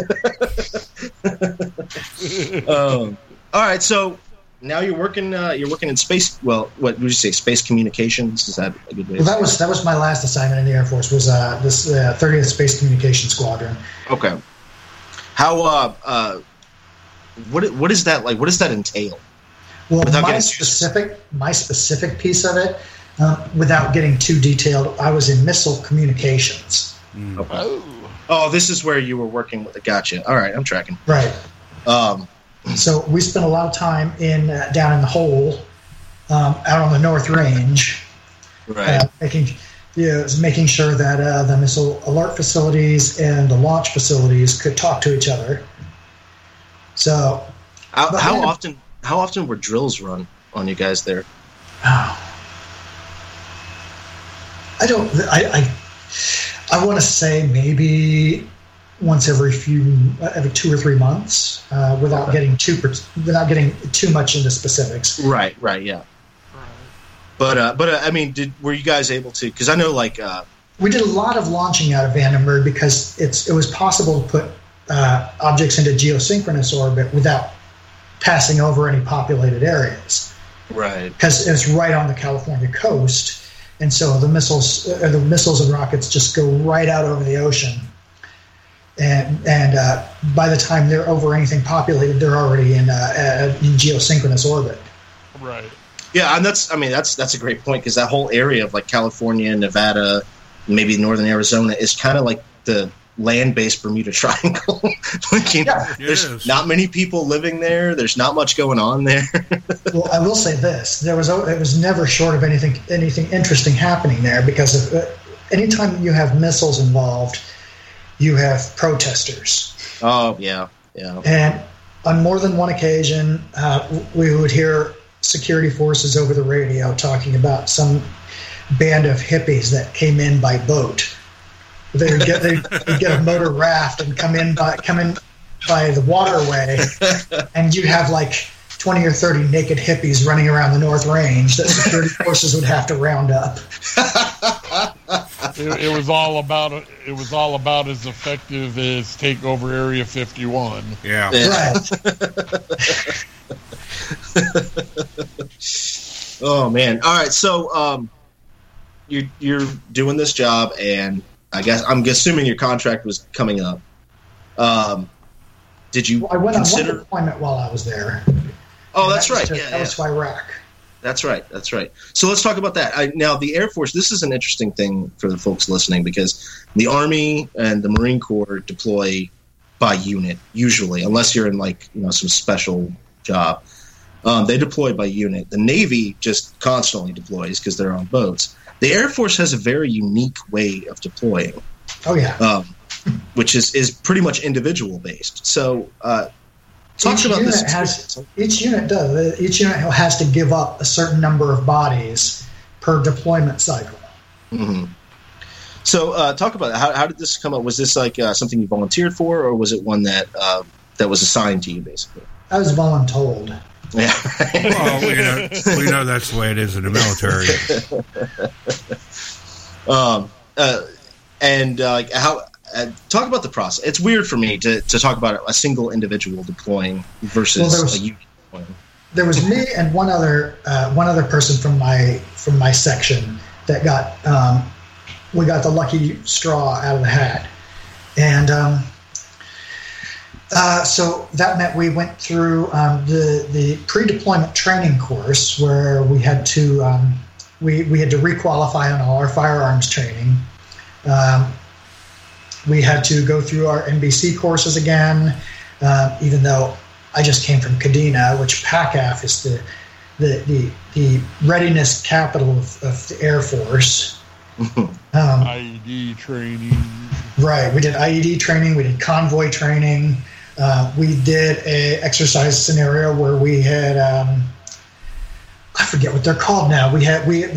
All right, so now you're working in space. Well, what would you say? Space communications? Is that a good way? Well, that was my last assignment in the Air Force. Was this 30th Space Communications Squadron? Okay. How? What is that like? What does that entail? Well, my specific piece of it, without getting too detailed, I was in missile communications. Okay. Oh, this is where you were working with. Gotcha. All right, I'm tracking. Right. So we spent a lot of time down in the hole, out on the North Range, right? Making sure that the missile alert facilities and the launch facilities could talk to each other. So, how often were drills run on you guys there? Oh, I want to say maybe once every 2 or 3 months, without getting too much into specifics. Right, yeah. But I mean, were you guys able to? Because I know, we did a lot of launching out of Vandenberg because it was possible to put objects into geosynchronous orbit without passing over any populated areas. Right. Because it's right on the California coast, and so the missiles and rockets just go right out over the ocean. and by the time they're over anything populated, they're already in geosynchronous orbit. Right. Yeah, and that's a great point, because that whole area of like California, Nevada, maybe northern Arizona is kind of like the land-based Bermuda Triangle. There's not many people living there. There's not much going on there. Well, I will say this: it was never short of anything interesting happening there, because anytime you have missiles involved, you have protesters. Oh yeah. And on more than one occasion, we would hear security forces over the radio talking about some band of hippies that came in by boat. They'd get a motor raft and come in by the waterway, and you'd have like 20 or 30 naked hippies running around the North Range that security forces would have to round up. It was all about as effective as take over Area 51. Yeah. Right. Oh man! All right, so you're doing this job, and I'm assuming your contract was coming up. Did you? I went consider on one deployment while I was there. Oh, that's right. That was to Iraq. That's right. So let's talk about that. Now, the Air Force, this is an interesting thing for the folks listening, because the Army and the Marine Corps deploy by unit, usually, unless you're in some special job. They deploy by unit. The Navy just constantly deploys because they're on boats. The Air Force has a very unique way of deploying. Oh, yeah. Which is pretty much individual based. So talk about this. Each unit does. Each unit has to give up a certain number of bodies per deployment cycle. Mm-hmm. So talk about it. How did this come up? Was this like something you volunteered for, or was it one that was assigned to you, basically? I was voluntold. Yeah. Well, we know that's the way it is in the military. Talk about the process. It's weird for me to talk about a single individual deploying versus a unit deploying. There was me and one other person from my section that got we got the lucky straw out of the hat, and so that meant we went through the pre-deployment training course, where we had to we had to requalify on all our firearms training. We had to go through our NBC courses again, even though I just came from Kadena, which PACAF is the readiness capital of the Air Force. IED training. Right. We did IED training. We did convoy training. We did a exercise scenario where we had I forget what they're called now. We had we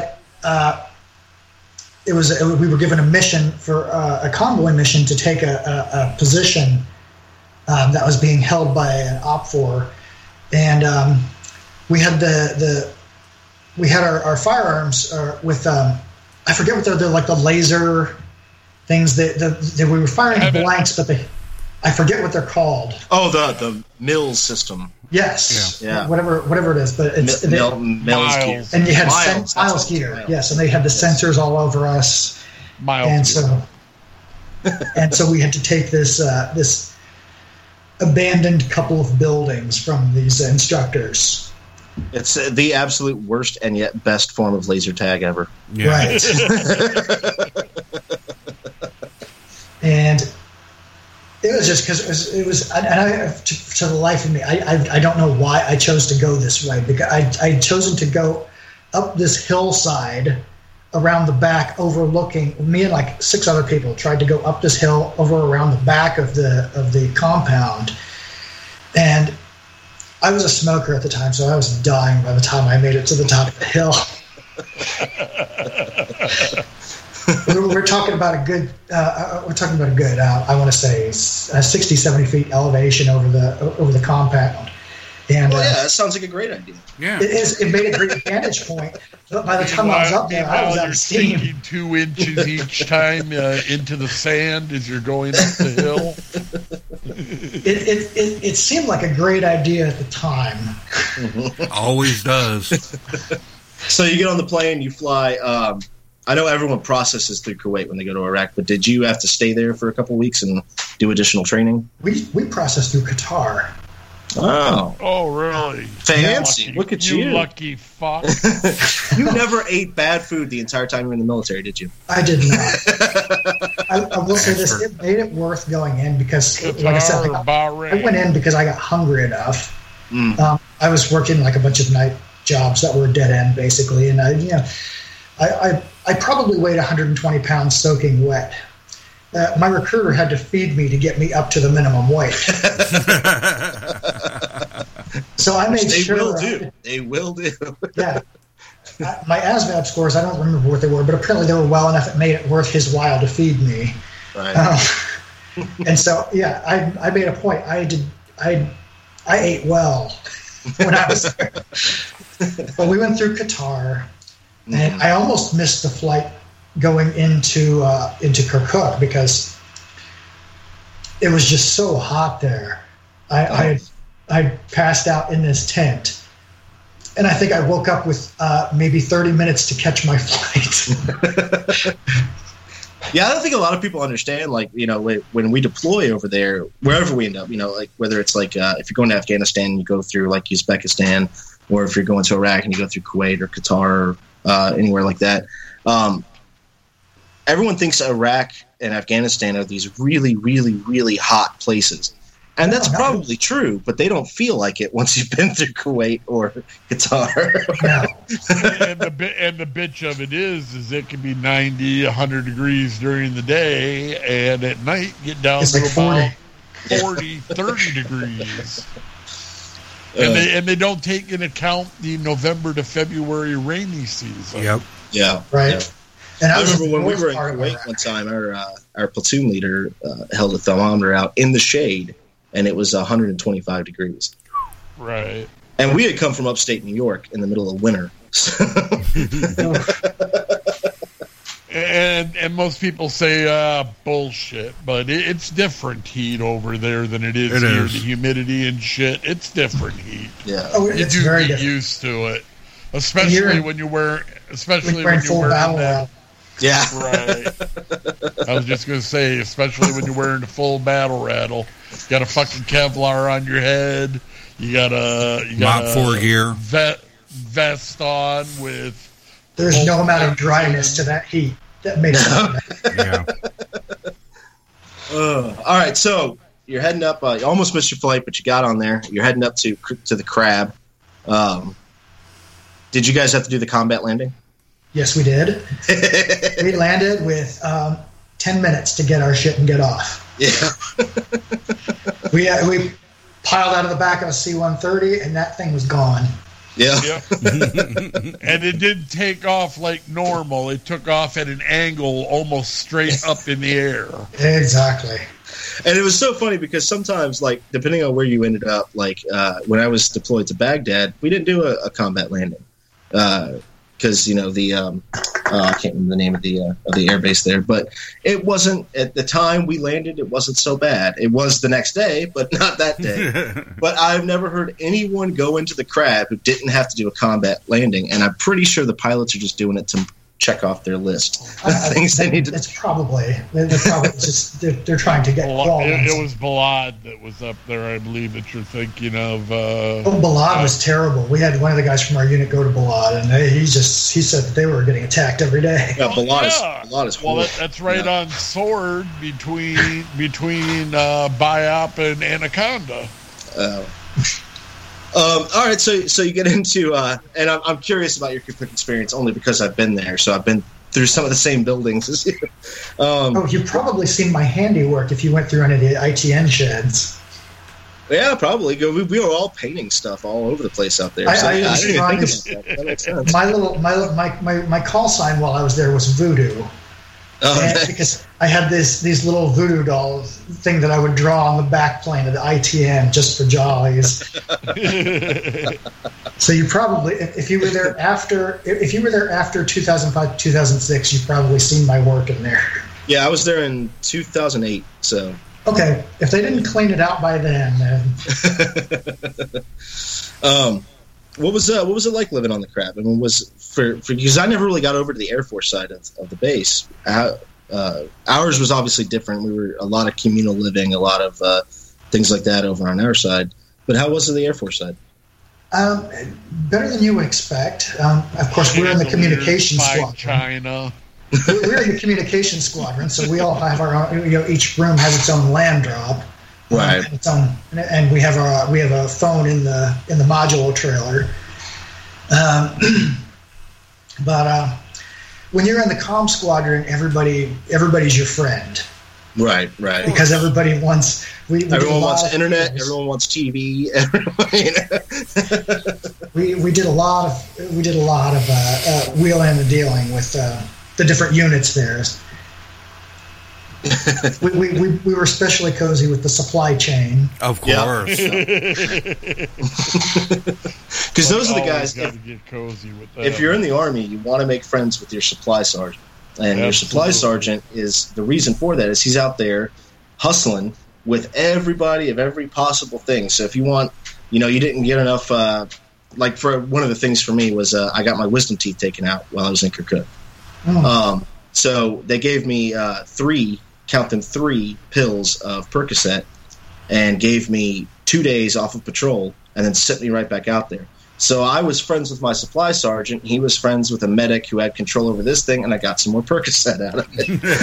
were given a mission for a convoy mission to take a position that was being held by an OPFOR, and we had our firearms with I forget what they're like, the laser things that we were firing blanks, but I forget what they're called. Oh, the Mills system. Yes, yeah. Whatever it is, but it's Mills gear. And you had Miles gear, yes, and they had the sensors all over us. And so we had to take this abandoned couple of buildings from these instructors. It's the absolute worst and yet best form of laser tag ever. Yeah. Right. And it was just because it was, to the life of me, I don't know why I chose to go this way, because I'd chosen to go up this hillside around the back, overlooking. Me and like 6 other people tried to go up this hill over around the back of the compound, and I was a smoker at the time, so I was dying by the time I made it to the top of the hill. We're talking about a good. I want to say 60, 70 feet elevation over the compound. And that sounds like a great idea. Yeah, it made a great vantage point. But by the time I was up there, I was out of steam. Sinking 2 inches each time into the sand as you're going up the hill. It seemed like a great idea at the time. Always does. So you get on the plane, you fly. I know everyone processes through Kuwait when they go to Iraq, but did you have to stay there for a couple of weeks and do additional training? We processed through Qatar. Oh, really? Fancy. Lucky, look at you. You lucky fuck. You never ate bad food the entire time you were in the military, did you? I did not. I will say this, it made it worth going in because, like I said, I went in because I got hungry enough. I was working like a bunch of night jobs that were dead end, basically, and I probably weighed 120 pounds soaking wet. My recruiter had to feed me to get me up to the minimum weight. So I made sure. They will do. Yeah. My ASVAB scores, I don't remember what they were, but apparently they were well enough it made it worth his while to feed me. Right. And so, yeah, I made a point. I ate well when I was there. But we went through Qatar, and I almost missed the flight going into Kirkuk because it was just so hot there. I passed out in this tent, and I think I woke up with maybe 30 minutes to catch my flight. Yeah, I don't think a lot of people understand, like, when we deploy over there, wherever we end up, like whether it's like if you're going to Afghanistan, you go through like Uzbekistan, or if you're going to Iraq and you go through Kuwait or Qatar or anywhere like that. Everyone thinks Iraq and Afghanistan are these really, really, really hot places. And that's probably true, but they don't feel like it once you've been through Kuwait or Qatar. and the bitch of it is it can be 90, 100 degrees during the day, and at night get down to about 40, 30 degrees. And they don't take into account the November to February rainy season. Yep. Yeah. Right. Yeah. And I remember when we were in Kuwait one time, our platoon leader held a thermometer out in the shade, and it was 125 degrees. Right. And we had come from upstate New York in the middle of winter. And most people say bullshit, but it's different heat over there than it is here. The humidity and shit, it's different heat. Yeah, you do get used to it, especially when you wear, full battle rad. Yeah, right. I was just gonna say, especially when you're wearing the full battle rattle, you got a fucking Kevlar on your head. You got Mach 4 gear, vest on with. There's no amount of dryness to that heat that makes it. Yeah. All right, so you're heading up. You almost missed your flight, but you got on there. You're heading up to the Crab. Did you guys have to do the combat landing? Yes, we did. We landed with 10 minutes to get our shit and get off. Yeah. We piled out of the back of a C-130, and that thing was gone. Yeah. And it didn't take off like normal. It took off at an angle almost straight up in the air. Exactly. And it was so funny because sometimes, like, depending on where you ended up, like when I was deployed to Baghdad, we didn't do a combat landing. Because I can't remember the name of the air base there, but it wasn't at the time we landed. It wasn't so bad. It was the next day, but not that day. But I've never heard anyone go into the Crab who didn't have to do a combat landing, and I'm pretty sure the pilots are just doing it to check off their list of things they need to. It's probably they're just they're trying to get. It was Balad that was up there, I believe, that you're thinking of. Balad was terrible. We had one of the guys from our unit go to Balad, and he said that they were getting attacked every day. Yeah, Balad is horrible. Well, that's right on Sword between Biop and Anaconda. All right, so you get into, and I'm curious about your Kirkuk experience only because I've been there, so I've been through some of the same buildings as you. You've probably seen my handiwork if you went through any of the ITN sheds. Yeah, probably. We were all painting stuff all over the place out there. So I didn't even think about that. That makes sense. My call sign while I was there was Voodoo. Because I had this little voodoo doll thing that I would draw on the back plane of the ITN just for jollies. So you probably, if you were there after 2005, 2006, you've probably seen my work in there. Yeah, I was there in 2008. So okay, if they didn't clean it out by then. What was it like living on the Crab? I mean, because I never really got over to the Air Force side of the base. Ours was obviously different. We were a lot of communal living, a lot of things like that over on our side. But how was it the Air Force side? Better than you would expect. Of course, we're in the communication squadron. China. We're in the communication squadron, so we all have our own. Each room has its own land drop, right? Its own, and we have a phone in the modular trailer. But when you're in the comm squadron, everybody's your friend. Right. Because everybody wants. Everyone wants internet. Everyone wants TV. We did a lot of wheeling and dealing with the different units there. we were especially cozy with the supply chain. Of course. Because those are the guys. Get cozy with that. If you're in the Army, you want to make friends with your supply sergeant. And your supply sergeant is the reason for that is he's out there hustling with everybody of every possible thing. So if you want, you didn't get enough. Like for one of the things for me was I got my wisdom teeth taken out while I was in Kirkuk. Oh. So they gave me 3 pills of Percocet and gave me 2 days off of patrol and then sent me right back out there. So I was friends with my supply sergeant. He was friends with a medic who had control over this thing, and I got some more Percocet out of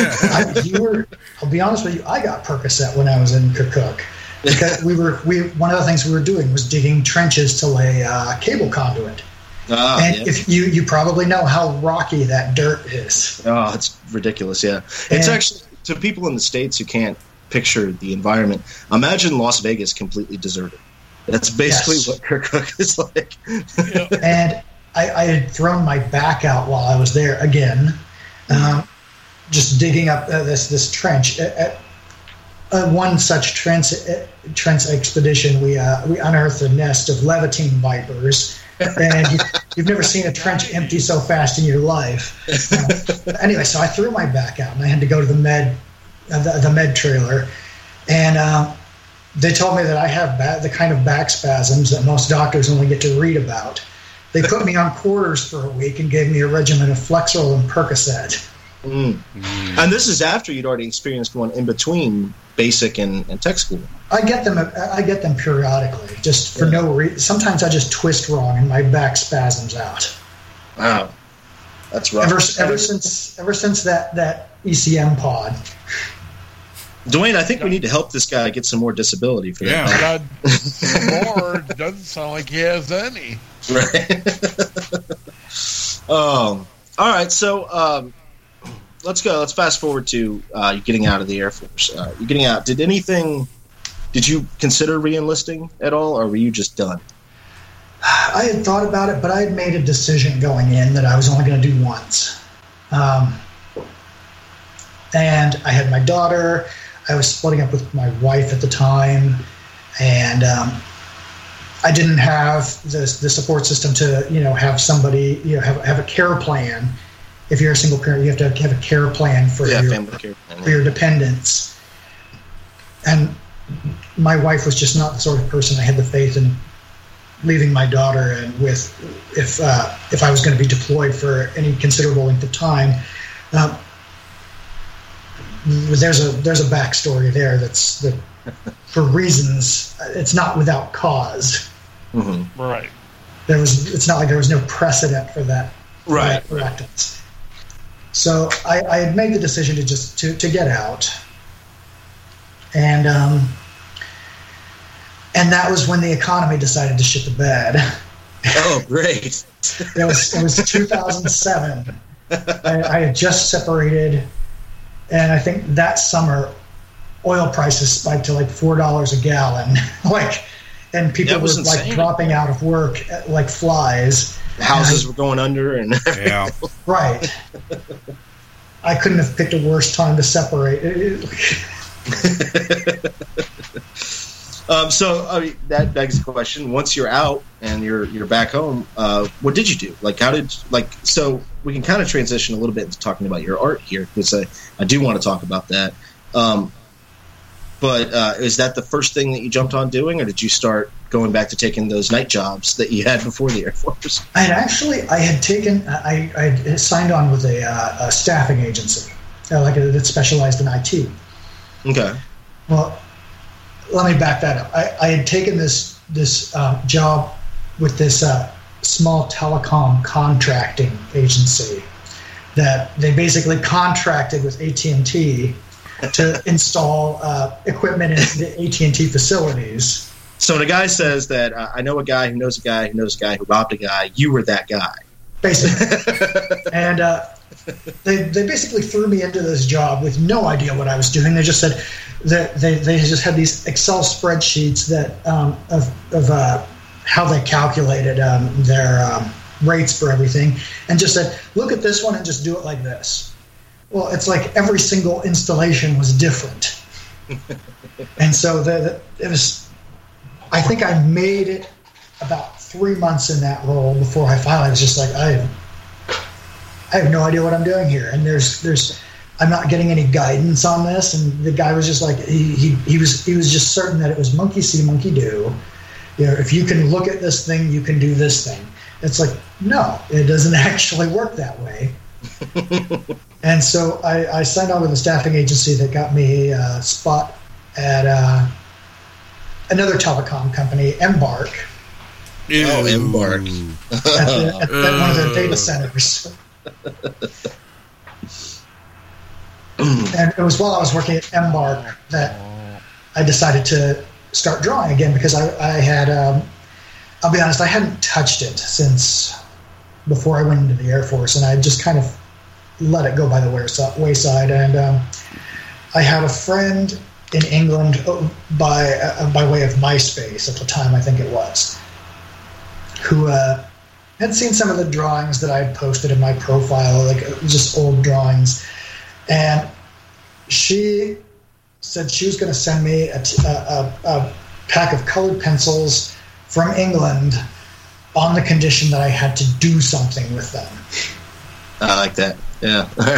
it. I'll be honest with you, I got Percocet when I was in Kirkuk. Because one of the things we were doing was digging trenches to lay cable conduit. If you probably know how rocky that dirt is. Oh, it's ridiculous, yeah. It's actually, to people in the States who can't picture the environment, imagine Las Vegas completely deserted. That's basically what Kirkuk is like. And I had thrown my back out while I was there again, just digging up this trench. At one such trench expedition, we unearthed a nest of Levantine vipers. And you've never seen a trench empty so fast in your life. Anyway, so I threw my back out, and I had to go to the med trailer, and they told me that I have the kind of back spasms that most doctors only get to read about. They put me on quarters for a week and gave me a regimen of Flexeril and Percocet. And this is after you'd already experienced one in between basic and tech school. I get them periodically, just for no reason. Sometimes I just twist wrong and my back spasms out. Wow, that's rough. Ever since that ECM pod. Dwayne, I think we need to help this guy get some more disability for that. Yeah, more doesn't sound like he has any. Right. All right, so let's go. Let's fast forward to you getting out of the Air Force. You getting out. Did you consider re-enlisting at all, or were you just done? I had thought about it, but I had made a decision going in that I was only going to do once. And I had my daughter. I was splitting up with my wife at the time, and I didn't have the support system to have somebody have a care plan. If you're a single parent, you have to have a care plan for your dependents. And my wife was just not the sort of person I had the faith in leaving my daughter and if I was going to be deployed for any considerable length of time. There's a backstory there that's for reasons it's not without cause. Mm-hmm. Right. It's not like there was no precedent for that. Right. For that practice. So I had made the decision to get out, and that was when the economy decided to shit the bed. Oh, great! It was 2007. I had just separated, and I think that summer, oil prices spiked to like $4 a gallon, and people were like dropping out of work like flies. Houses were going under, and right. I couldn't have picked a worse time to separate. So that begs the question: once you're out and you're back home, what did you do? So we can kind of transition a little bit into talking about your art here, because I do want to talk about that. But is that the first thing that you jumped on doing, or did you start going back to taking those night jobs that you had before the Air Force? I had signed on with a staffing agency, that specialized in IT. Okay. Well, let me back that up. I had taken this job with this small telecom contracting agency that they basically contracted with AT&T to install equipment in the AT&T facilities. So when a guy says that, I know a guy who knows a guy who knows a guy who robbed a guy, you were that guy. Basically. And they basically threw me into this job with no idea what I was doing. They just said that they just had these Excel spreadsheets that of how they calculated their rates for everything, and just said, look at this one and just do it like this. Well, it's like every single installation was different. And so it was... I think I made it about 3 months in that role before I finally was just like, I have no idea what I'm doing here, and I'm not getting any guidance on this. And the guy was just like, he was just certain that it was monkey see, monkey do. If you can look at this thing, you can do this thing. It's like, no, it doesn't actually work that way. And so I signed on with a staffing agency that got me a spot at another telecom company, Embark. Oh, Embark. at one of their data centers. And it was while I was working at Embark that I decided to start drawing again, because I had, I'll be honest, I hadn't touched it since before I went into the Air Force, and I just kind of let it go by the wayside. And I had a friend in England by way of MySpace at the time, I think it was, who had seen some of the drawings that I had posted in my profile, like just old drawings. And she said she was going to send me a pack of colored pencils from England on the condition that I had to do something with them. I like that. Yeah. All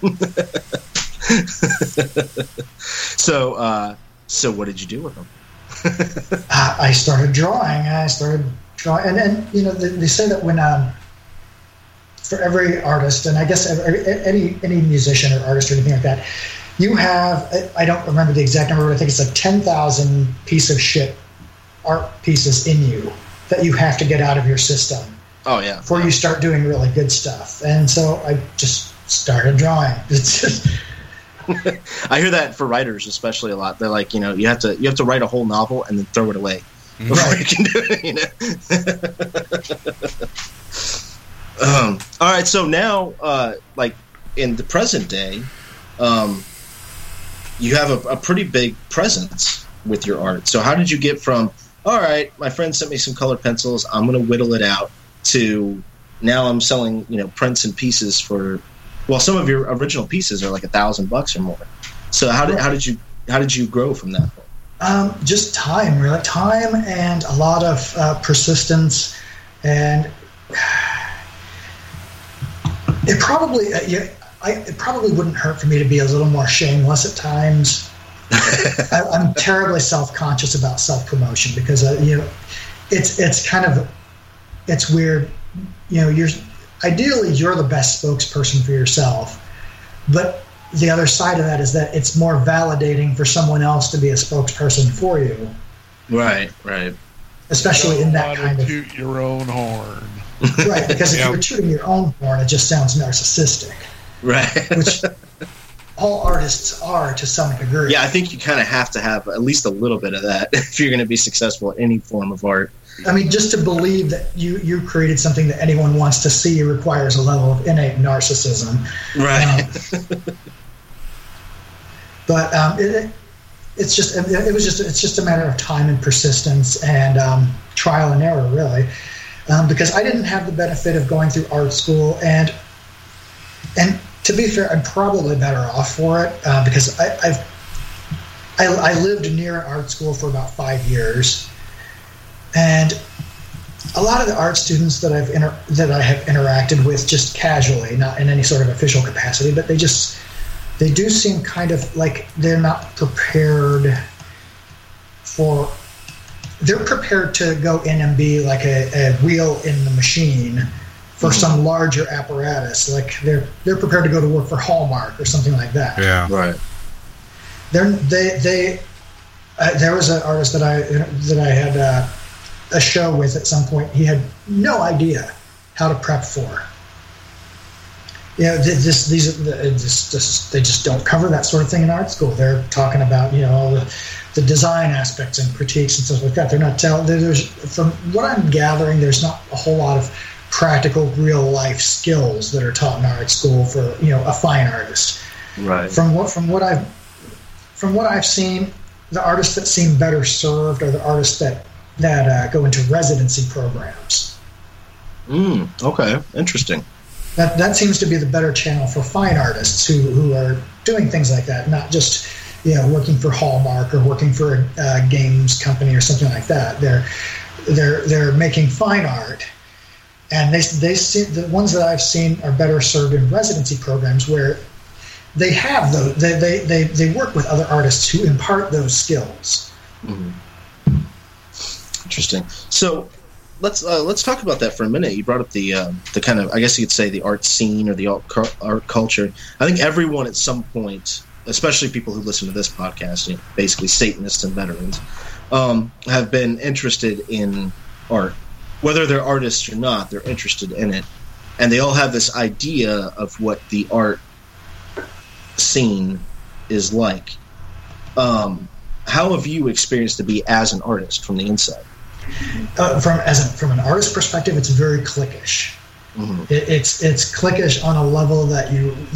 right. So what did you do with them? I started drawing. And they say that when for every artist, and I guess any musician or artist or anything like that, you have, I don't remember the exact number, but I think it's like 10,000 piece of shit art pieces in you that you have to get out of your system. Oh yeah. Before you start doing really good stuff. And so I just started drawing. It's just I hear that for writers especially a lot. They're like, you have to write a whole novel and then throw it away before you can do it. All right, so now, like in the present day, you have a pretty big presence with your art. So how did you get from, all right, my friend sent me some colored pencils, I'm going to whittle it out, to now I'm selling, prints and pieces for, well, some of your original pieces are like $1,000 or more. So how did you grow from that point? Just time, really. Time and a lot of persistence, and it probably wouldn't hurt for me to be a little more shameless at times. I'm terribly self-conscious about self-promotion because it's weird. You're the best spokesperson for yourself, but the other side of that is that it's more validating for someone else to be a spokesperson for you. Right. Especially in that kind of toot your own horn. Right, because if you're tooting your own horn, it just sounds narcissistic. Right. Which all artists are to some degree. Yeah, I think you kind of have to have at least a little bit of that if you're going to be successful at any form of art. I mean, just to believe that you created something that anyone wants to see requires a level of innate narcissism. Right. But it's just a matter of time and persistence and trial and error, really. Because I didn't have the benefit of going through art school, and to be fair, I'm probably better off for it because I lived near an art school for about 5 years, and a lot of the art students that I have interacted with just casually, not in any sort of official capacity, but they do seem kind of like they're not prepared for they're prepared to go in and be like a wheel in the machine for some larger apparatus. Like they're prepared to go to work for Hallmark or something like that. Yeah, right. There was an artist that I had a show with at some point. He had no idea how to prep for. They just don't cover that sort of thing in art school. They're talking about all the design aspects and critiques and stuff like that. They're not telling. From what I'm gathering, there's not a whole lot of practical, real life skills that are taught in art school for a fine artist. Right. From what I've seen, the artists that seem better served are the artists that go into residency programs. Okay, interesting. That seems to be the better channel for fine artists who are doing things like that, not just working for Hallmark or working for a games company or something like that. They're making fine art, and they see the ones that I've seen are better served in residency programs where they have those. They work with other artists who impart those skills. Mm-hmm. Interesting. So let's talk about that for a minute. You brought up the kind of, I guess you could say, the art scene or the art culture. I think everyone at some point, especially people who listen to this podcast, basically Satanists and veterans, have been interested in art. Whether they're artists or not, they're interested in it. And they all have this idea of what the art scene is like. How have you experienced to be as an artist from the inside? From an artist perspective, it's very cliquish. Mm-hmm. It's cliquish on a level that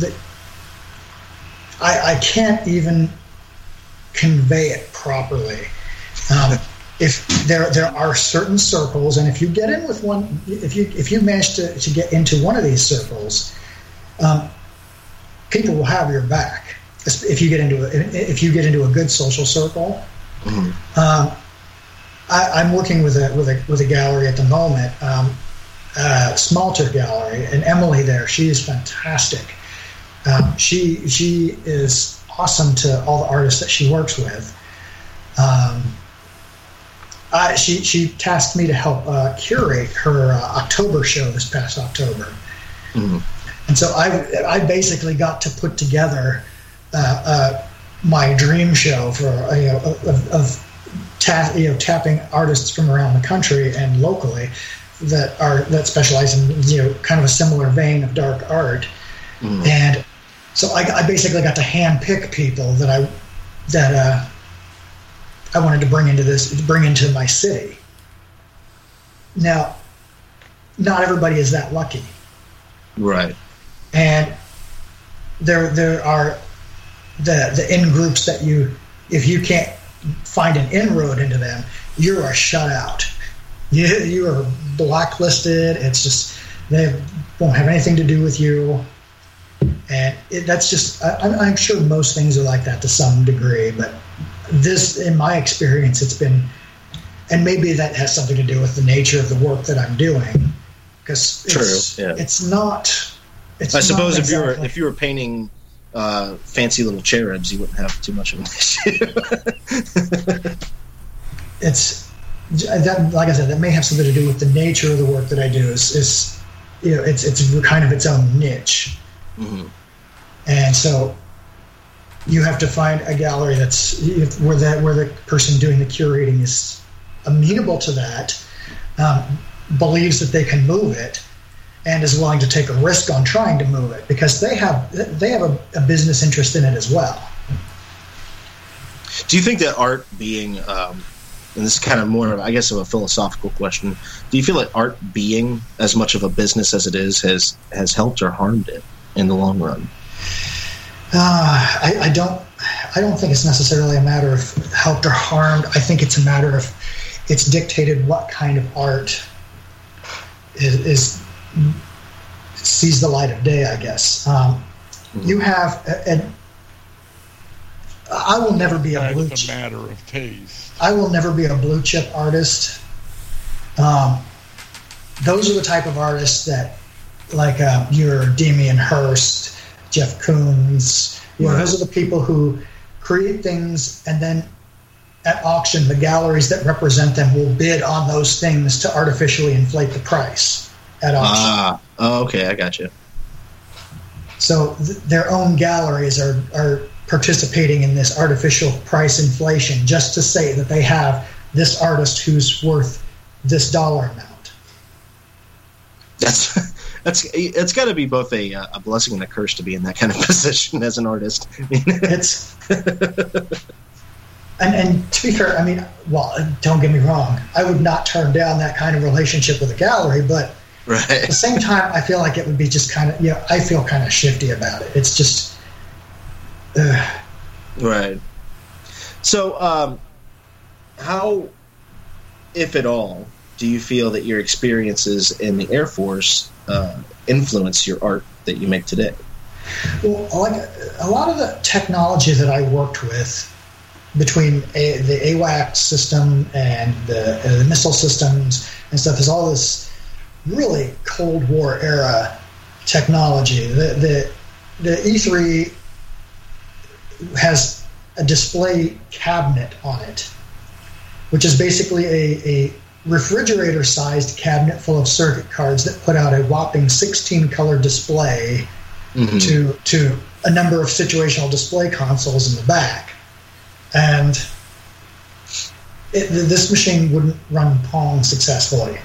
I can't even convey it properly. If there are certain circles, and if you get in with one, if you manage to get into one of these circles, people will have your back. If you get into a good social circle. Mm-hmm. I'm working with a gallery at the moment, Smalter Gallery, and Emily there. She is fantastic. She is awesome to all the artists that she works with. She tasked me to help curate her October show this past October, and so I basically got to put together my dream show for tapping artists from around the country and locally that specialize in kind of a similar vein of dark art, and so I basically got to handpick people that I wanted to bring into my city. Now, not everybody is that lucky, right? And there are the in groups that if you can't find an inroad into them, you are shut out. You are blacklisted. It's just they won't have anything to do with you, and that's just. I'm sure most things are like that to some degree, but this, in my experience, it's been, and maybe that has something to do with the nature of the work that I'm doing, because it's not. I suppose if you were painting fancy little cherubs, you wouldn't have too much of an issue. It's that, like I said, that may have something to do with the nature of the work that I do. It's kind of its own niche, and so you have to find a gallery where the person doing the curating is amenable to that, believes that they can move it, and is willing to take a risk on trying to move it, because they have a business interest in it as well. Do you think that art being, and this is kind of more of, I guess, of a philosophical question, do you feel that art being as much of a business as it is has helped or harmed it in the long run? I don't think it's necessarily a matter of helped or harmed. I think it's a matter of it's dictated what kind of art is sees the light of day, I guess. You have, I will never be a blue chip. It's a matter of taste. I will never be a blue chip artist. Those are the type of artists that, like your Damien Hirst, Jeff Koons, those are the people who create things and then at auction, the galleries that represent them will bid on those things to artificially inflate the price at auction. Okay, I got you. So their own galleries are participating in this artificial price inflation just to say that they have this artist who's worth this dollar amount. It's got to be both a blessing and a curse to be in that kind of position as an artist. It's and to be fair, I mean, well, don't get me wrong, I would not turn down that kind of relationship with a gallery, but right. At the same time, I feel like it would be just kind of, I feel kind of shifty about it. It's just, right. So, how, if at all, do you feel that your experiences in the Air Force influence your art that you make today? Well, like a lot of the technology that I worked with between the AWACS system and the missile systems and stuff is all this really Cold War era technology. The E3 has a display cabinet on it, which is basically a refrigerator-sized cabinet full of circuit cards that put out a whopping 16-color display to a number of situational display consoles in the back. And this machine wouldn't run Pong successfully.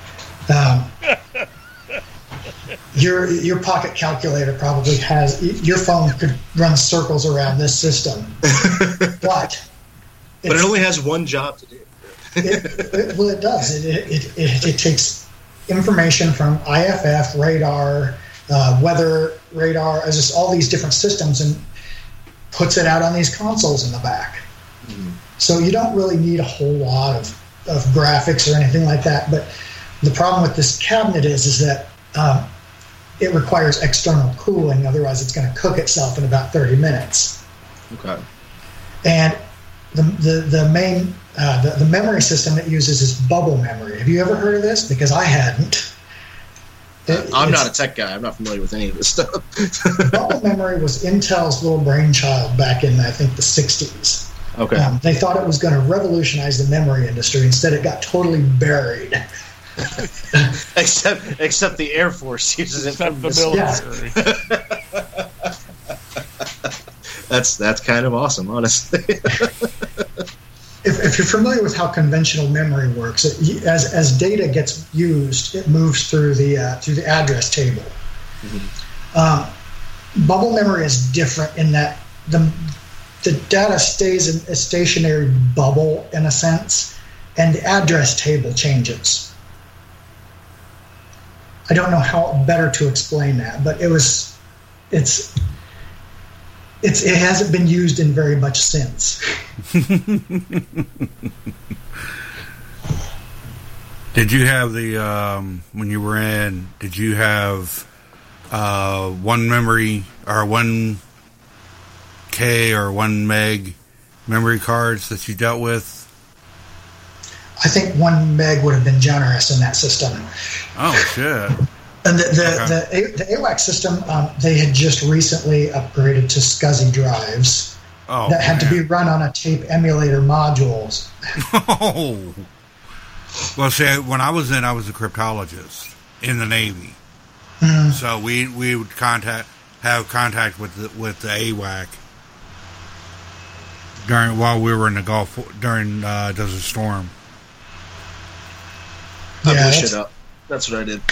Your pocket calculator probably has, your phone could run circles around this system, but it only has one job to do. Well, it does. It takes information from IFF, radar, weather radar, as just all these different systems, and puts it out on these consoles in the back. So you don't really need a whole lot of graphics or anything like that. But the problem with this cabinet is that it requires external cooling. Otherwise, it's going to cook itself in about 30 minutes. Okay. And the main the memory system it uses is bubble memory. Have you ever heard of this? Because I hadn't. I'm not a tech guy. I'm not familiar with any of this stuff. Bubble memory was Intel's little brainchild back in, I think, the 60s. Okay. They thought it was going to revolutionize the memory industry. Instead, it got totally buried. except the Air Force uses it from the military. Yeah. That's kind of awesome, honestly. If you're familiar with how conventional memory works, as data gets used, it moves through the address table. Bubble memory is different in that the data stays in a stationary bubble in a sense, and the address table changes. I don't know how better to explain that, but it hasn't been used in very much since. Did you have when you were in, did you have one memory or 1K or 1 meg memory cards that you dealt with? I think 1 meg would have been generous in that system. Oh, shit. And the AWACS system, they had just recently upgraded to SCSI drives that had to be run on a tape emulator modules. Oh. Well, see, when I was in, I was a cryptologist in the Navy. So we would have contact with the AWAC while we were in the Gulf during Desert Storm. I blew shit up. That's what I did.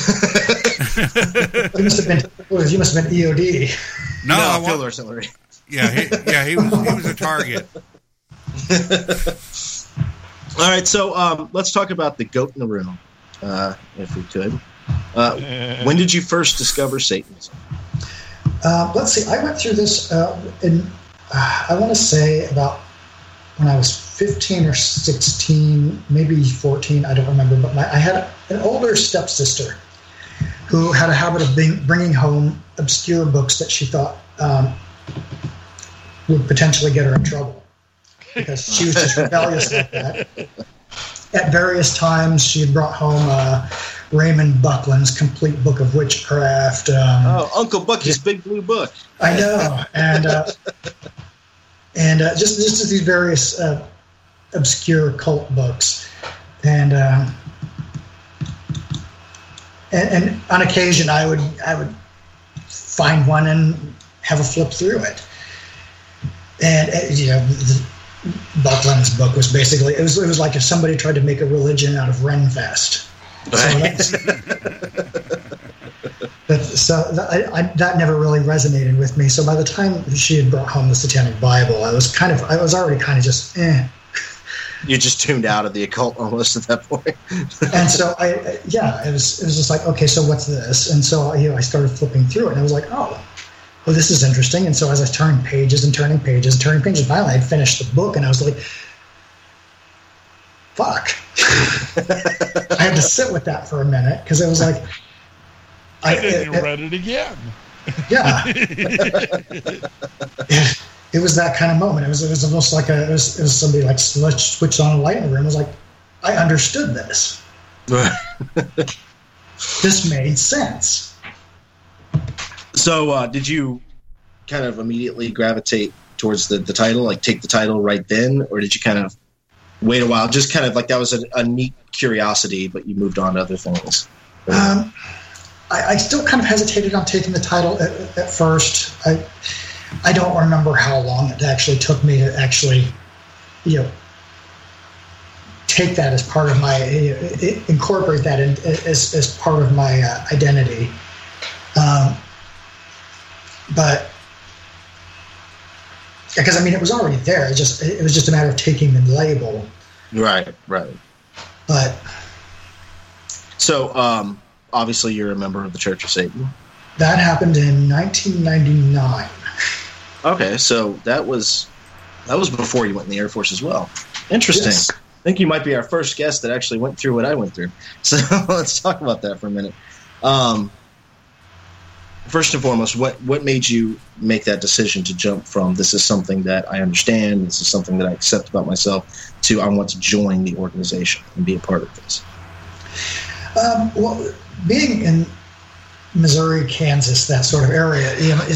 You must have been EOD. No, field artillery. Yeah, he was a target. All right, so let's talk about the goat in the room, if we could. When did you first discover Satanism? Let's see. I went through this I want to say about when I was 15 or 16, maybe 14, I don't remember, but I had an older stepsister who had a habit of bringing home obscure books that she thought would potentially get her in trouble because she was just rebellious like that. At various times, she had brought home Raymond Buckland's Complete Book of Witchcraft. Uncle Bucky's Big Blue Book. I know, and just these various obscure cult books, and on occasion I would find one and have a flip through it. And Buck Lennon's book was basically, it was like if somebody tried to make a religion out of Renfest. So that never really resonated with me. So by the time she had brought home the Satanic Bible, I was already kind of just You just tuned out of the occult almost at that point. And so it was just like, okay, so what's this? And so I started flipping through it, and I was like, oh, well, this is interesting. And so as I turned pages and turning pages and turning pages, finally I'd finished the book, and I was like, fuck. I had to sit with that for a minute, because it was like... And then you read it again. Yeah. It was that kind of moment. It was almost like it was somebody like switched on a light in the room. It was like, I understood this. This made sense. So did you kind of immediately gravitate towards the title, like take the title right then, or did you kind of wait a while? Just kind of like that was a neat curiosity, but you moved on to other things. I still kind of hesitated on taking the title at first. I don't remember how long it actually took me to actually, take that as part of my, incorporate that as part of my identity. But because it was already there. It was just a matter of taking the label. Right. But so obviously you're a member of the Church of Satan. That happened in 1999. Okay, so that was before you went in the Air Force as well. Interesting. Yes. I think you might be our first guest that actually went through what I went through. So let's talk about that for a minute. First and foremost, what made you make that decision to jump from this is something that I understand, this is something that I accept about myself, to I want to join the organization and be a part of this? Well, being in Missouri, Kansas, that sort of area,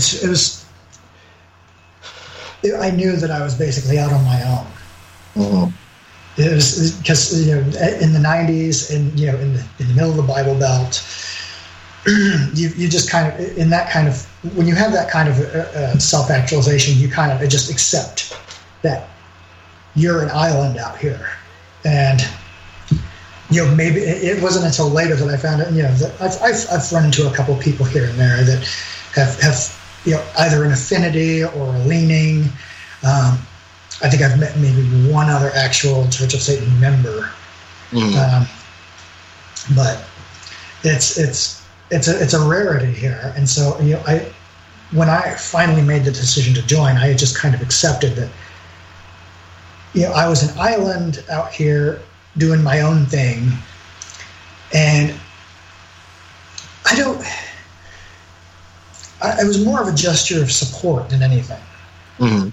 I knew that I was basically out on my own. Mm-hmm. It was because in the 90s and in the middle of the Bible Belt, you just kind of in that kind of when you have that kind of self-actualization, you kind of just accept that you're an island out here, and maybe it wasn't until later that I found it. That I've run into a couple of people here and there that have either an affinity or a leaning. I think I've met maybe one other actual Church of Satan member, but it's a rarity here. And so when I finally made the decision to join, I just kind of accepted that I was an island out here doing my own thing, and it was more of a gesture of support than anything. Mm-hmm.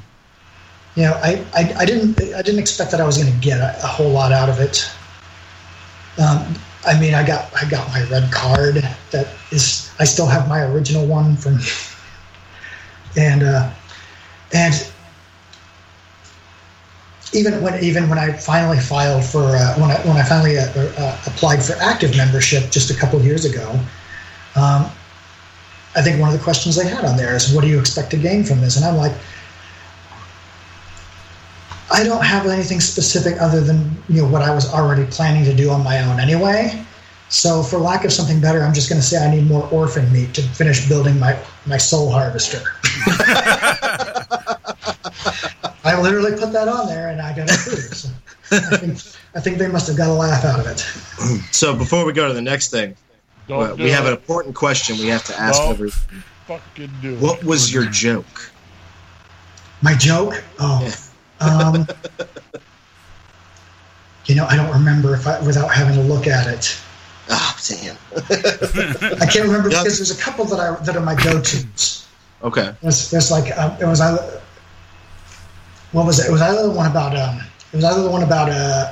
I didn't expect that I was going to get a whole lot out of it. I got my red card. That is, I still have my original one from, and even when I finally filed for when I finally applied for active membership just a couple of years ago. I think one of the questions they had on there is, what do you expect to gain from this? And I'm like, I don't have anything specific other than what I was already planning to do on my own anyway. So for lack of something better, I'm just going to say I need more orphan meat to finish building my soul harvester. I literally put that on there, and I got approved. So I think they must have got a laugh out of it. So before we go to the next thing, we have an important question we have to ask everyone. Fucking do it. What was your joke? My joke? Oh. Yeah. I don't remember without having to look at it. Oh, damn. I can't remember because there's a couple that are my go-tos. Okay. There's like it was either, what was it? It was either the one about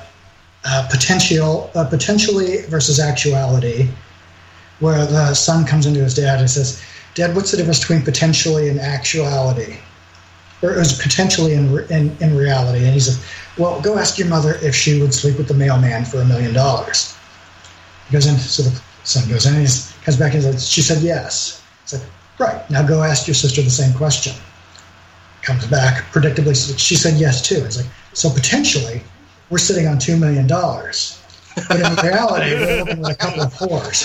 potentially versus actuality, where the son comes into his dad and says, "Dad, what's the difference between potentially and actuality?" Or it was potentially in reality, and he said, well, go ask your mother if she would sleep with the mailman for $1 million. He goes in, so the son goes in, and he comes back and says, she said yes. It's like, right, now go ask your sister the same question. Comes back, predictably, she said yes too. It's like, so potentially, we're sitting on $2 million. But in reality, we're living with a couple of whores.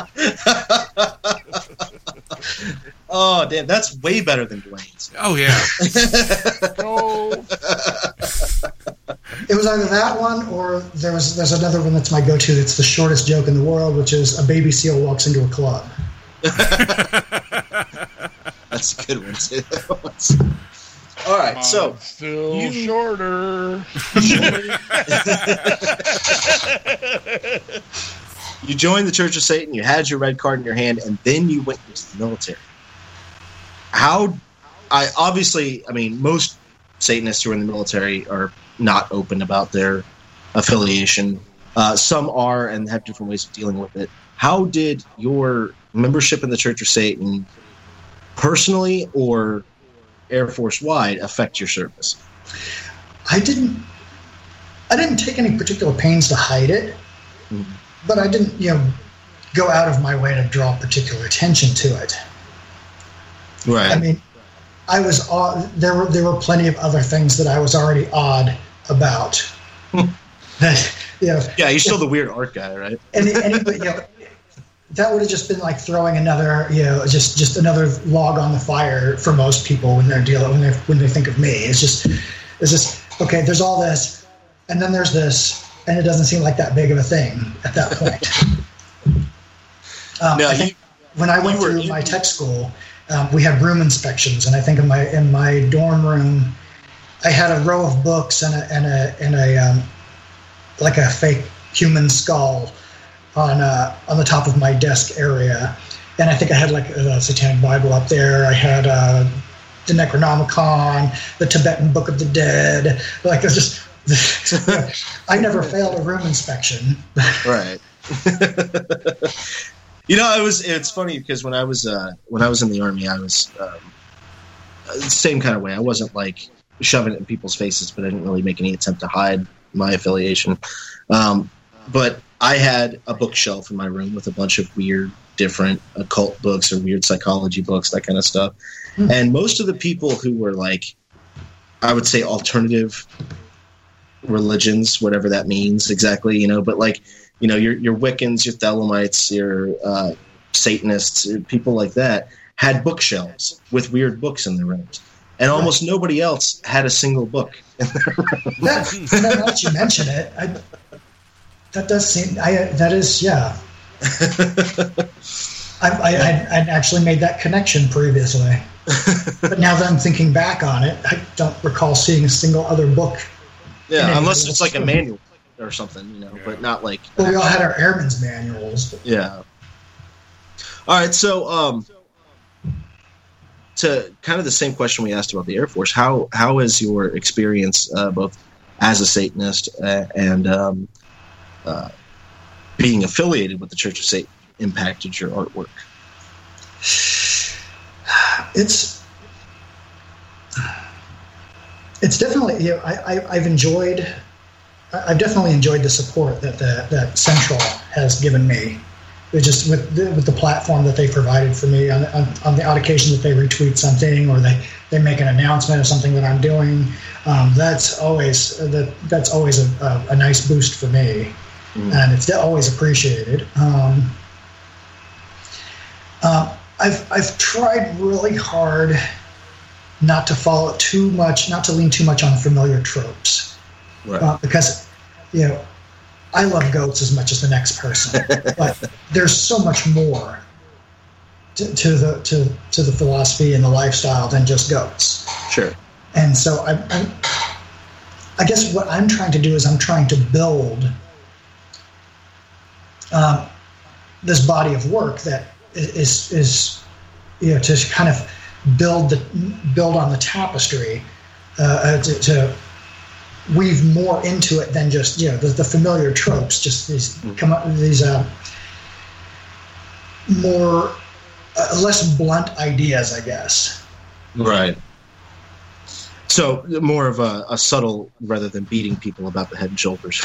Oh, damn, that's way better than Dwayne's. Oh, yeah. It was either that one or there's another one that's my go-to. It's the shortest joke in the world, which is a baby seal walks into a club. That's a good one, too. All right, so still shorter. You joined the Church of Satan. You had your red card in your hand, and then you went into the military. Most Satanists who are in the military are not open about their affiliation. Some are and have different ways of dealing with it. How did your membership in the Church of Satan, personally or Air Force wide, affect your service? I didn't take any particular pains to hide it, but I didn't, go out of my way to draw particular attention to it. Right. I mean, I was there were plenty of other things that I was already odd about. Yeah, you're still the weird art guy, right? And that would have just been like throwing another, just another log on the fire for most people when they're when they think of me. It's just okay. There's all this, and then there's this, and it doesn't seem like that big of a thing at that point. I think when I went through my tech school, we had room inspections, and I think in my dorm room, I had a row of books and a like a fake human skull on the top of my desk area, and I think I had like a Satanic Bible up there. I had the Necronomicon, the Tibetan Book of the Dead. Like there's just I never failed a room inspection. Right. It's funny because when I was in the Army, I was same kind of way. I wasn't like shoving it in people's faces, but I didn't really make any attempt to hide my affiliation. But I had a bookshelf in my room with a bunch of weird, different occult books or weird psychology books, that kind of stuff. And most of the people who were like, I would say alternative religions, whatever that means exactly, but like, your Wiccans, your Thelemites, your Satanists, people like that had bookshelves with weird books in their rooms. And almost nobody else had a single book in their room. Now that you mention it, that does seem, that is, yeah. I'd actually made that connection previously. But now that I'm thinking back on it, I don't recall seeing a single other book. Yeah, unless it's like a manual or something, but not like... Well, we all had our airman's manuals. But. Yeah. All right, so to kind of the same question we asked about the Air Force, how has your experience both as a Satanist and being affiliated with the Church of Satan impacted your artwork? It's definitely, I've definitely enjoyed the support that Central has given me. Just with the platform that they provided for me on the odd occasion that they retweet something or they make an announcement of something that I'm doing. That's always a nice boost for me, and it's always appreciated. I've tried really hard not to follow too much, not to lean too much on familiar tropes, right. Because I love goats as much as the next person, but there's so much more to the philosophy and the lifestyle than just goats. Sure. And so I guess what I'm trying to do is I'm trying to build this body of work that is to kind of build on the tapestry to weave more into it than just the familiar tropes, just these more less blunt ideas, I guess. Right. So more of a subtle rather than beating people about the head and shoulders.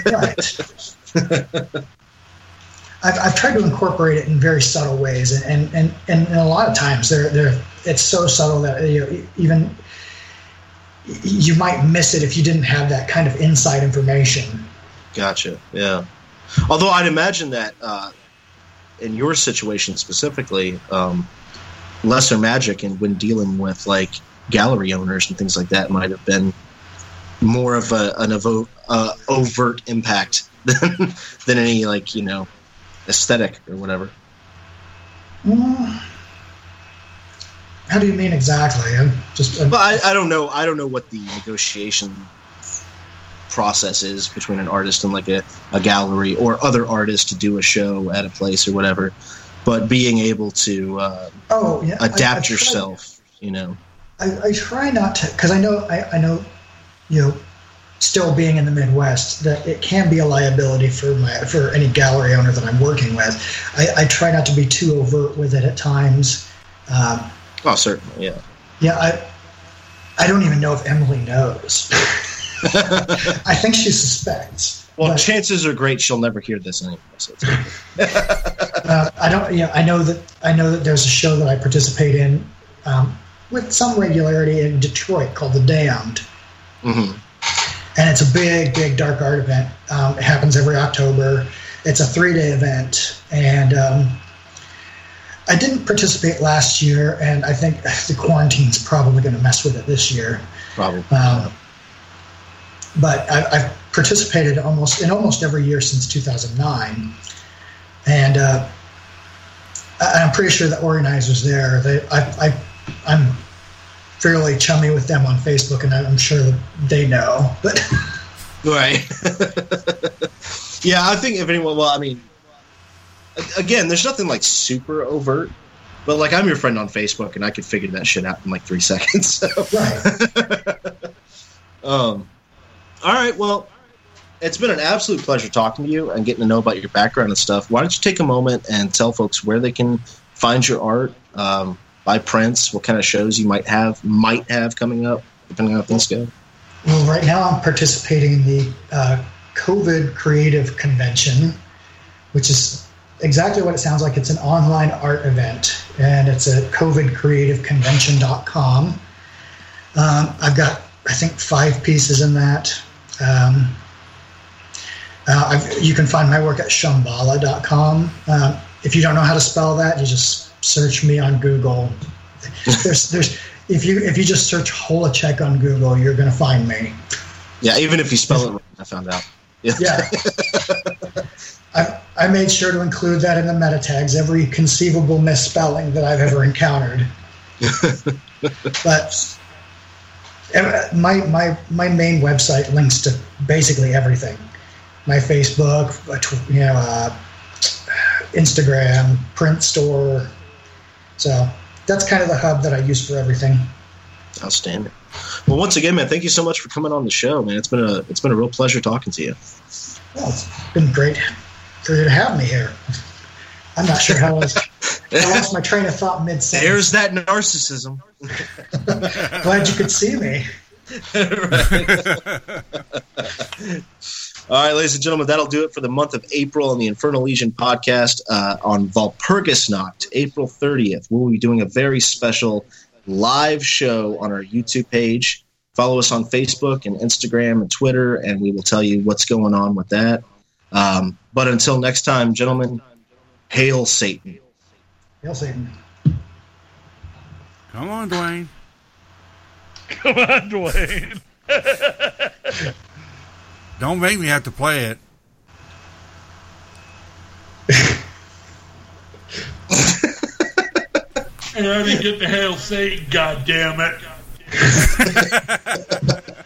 Right. I've tried to incorporate it in very subtle ways, and a lot of times it's so subtle that even you might miss it if you didn't have that kind of inside information. Gotcha. Yeah. Although I'd imagine that in your situation specifically, lesser magic and when dealing with like gallery owners and things like that might have been more of an overt impact than any aesthetic or whatever. How do you mean exactly? I don't know. I don't know what the negotiation process is between an artist and like a gallery or other artists to do a show at a place or whatever. But being able to adapt yourself, I try not to, because I know, still being in the Midwest, that it can be a liability for any gallery owner that I'm working with. I try not to be too overt with it at times. Certainly, yeah. Yeah, I don't even know if Emily knows. I think she suspects. Well, chances are great she'll never hear this anyway. So I don't. I know that there's a show that I participate in with some regularity in Detroit called The Damned. Mm-hmm. And it's a big dark art event. It happens every October. It's a 3-day event, and I didn't participate last year, and I think the quarantine's probably going to mess with it this year. Probably. But I've participated almost every year since 2009, and I'm pretty sure the organizers there. I'm fairly chummy with them on Facebook, and I'm sure that they know. But right. Yeah, I think if anyone, well, I mean, again, there's nothing like super overt, but like I'm your friend on Facebook, and I could figure that shit out in like 3 seconds. So. Right. All right. Well, it's been an absolute pleasure talking to you and getting to know about your background and stuff. Why don't you take a moment and tell folks where they can find your art, buy prints, what kind of shows you might have coming up, depending on how things go. Well, right now I'm participating in the COVID Creative Convention, which is exactly what it sounds like. It's an online art event, and it's at covidcreativeconvention.com. I've got, I think, 5 pieces in that. You can find my work at shambhala.com. If you don't know how to spell that, you just search me on Google. If you just search Holacek on Google, you're going to find me. Yeah, even if you spell it wrong, I found out. Yeah. I made sure to include that in the meta tags, every conceivable misspelling that I've ever encountered. But my main website links to basically everything. My Facebook, Instagram, print store. So that's kind of the hub that I use for everything. Outstanding. Well, once again, man, thank you so much for coming on the show, man. It's been a real pleasure talking to you. Well, it's been great for you to have me here. I'm not sure how I lost my train of thought mid-sentence. There's that narcissism. Glad you could see me. All right, ladies and gentlemen, that'll do it for the month of April on the Infernal Legion podcast on Walpurgisnacht, April 30th. We'll be doing a very special live show on our YouTube page. Follow us on Facebook and Instagram and Twitter, and we will tell you what's going on with that. But until next time, gentlemen, hail Satan. Hail Satan. Come on, Dwayne. Come on, Dwayne. Don't make me have to play it. And I didn't get to hail Satan, goddammit.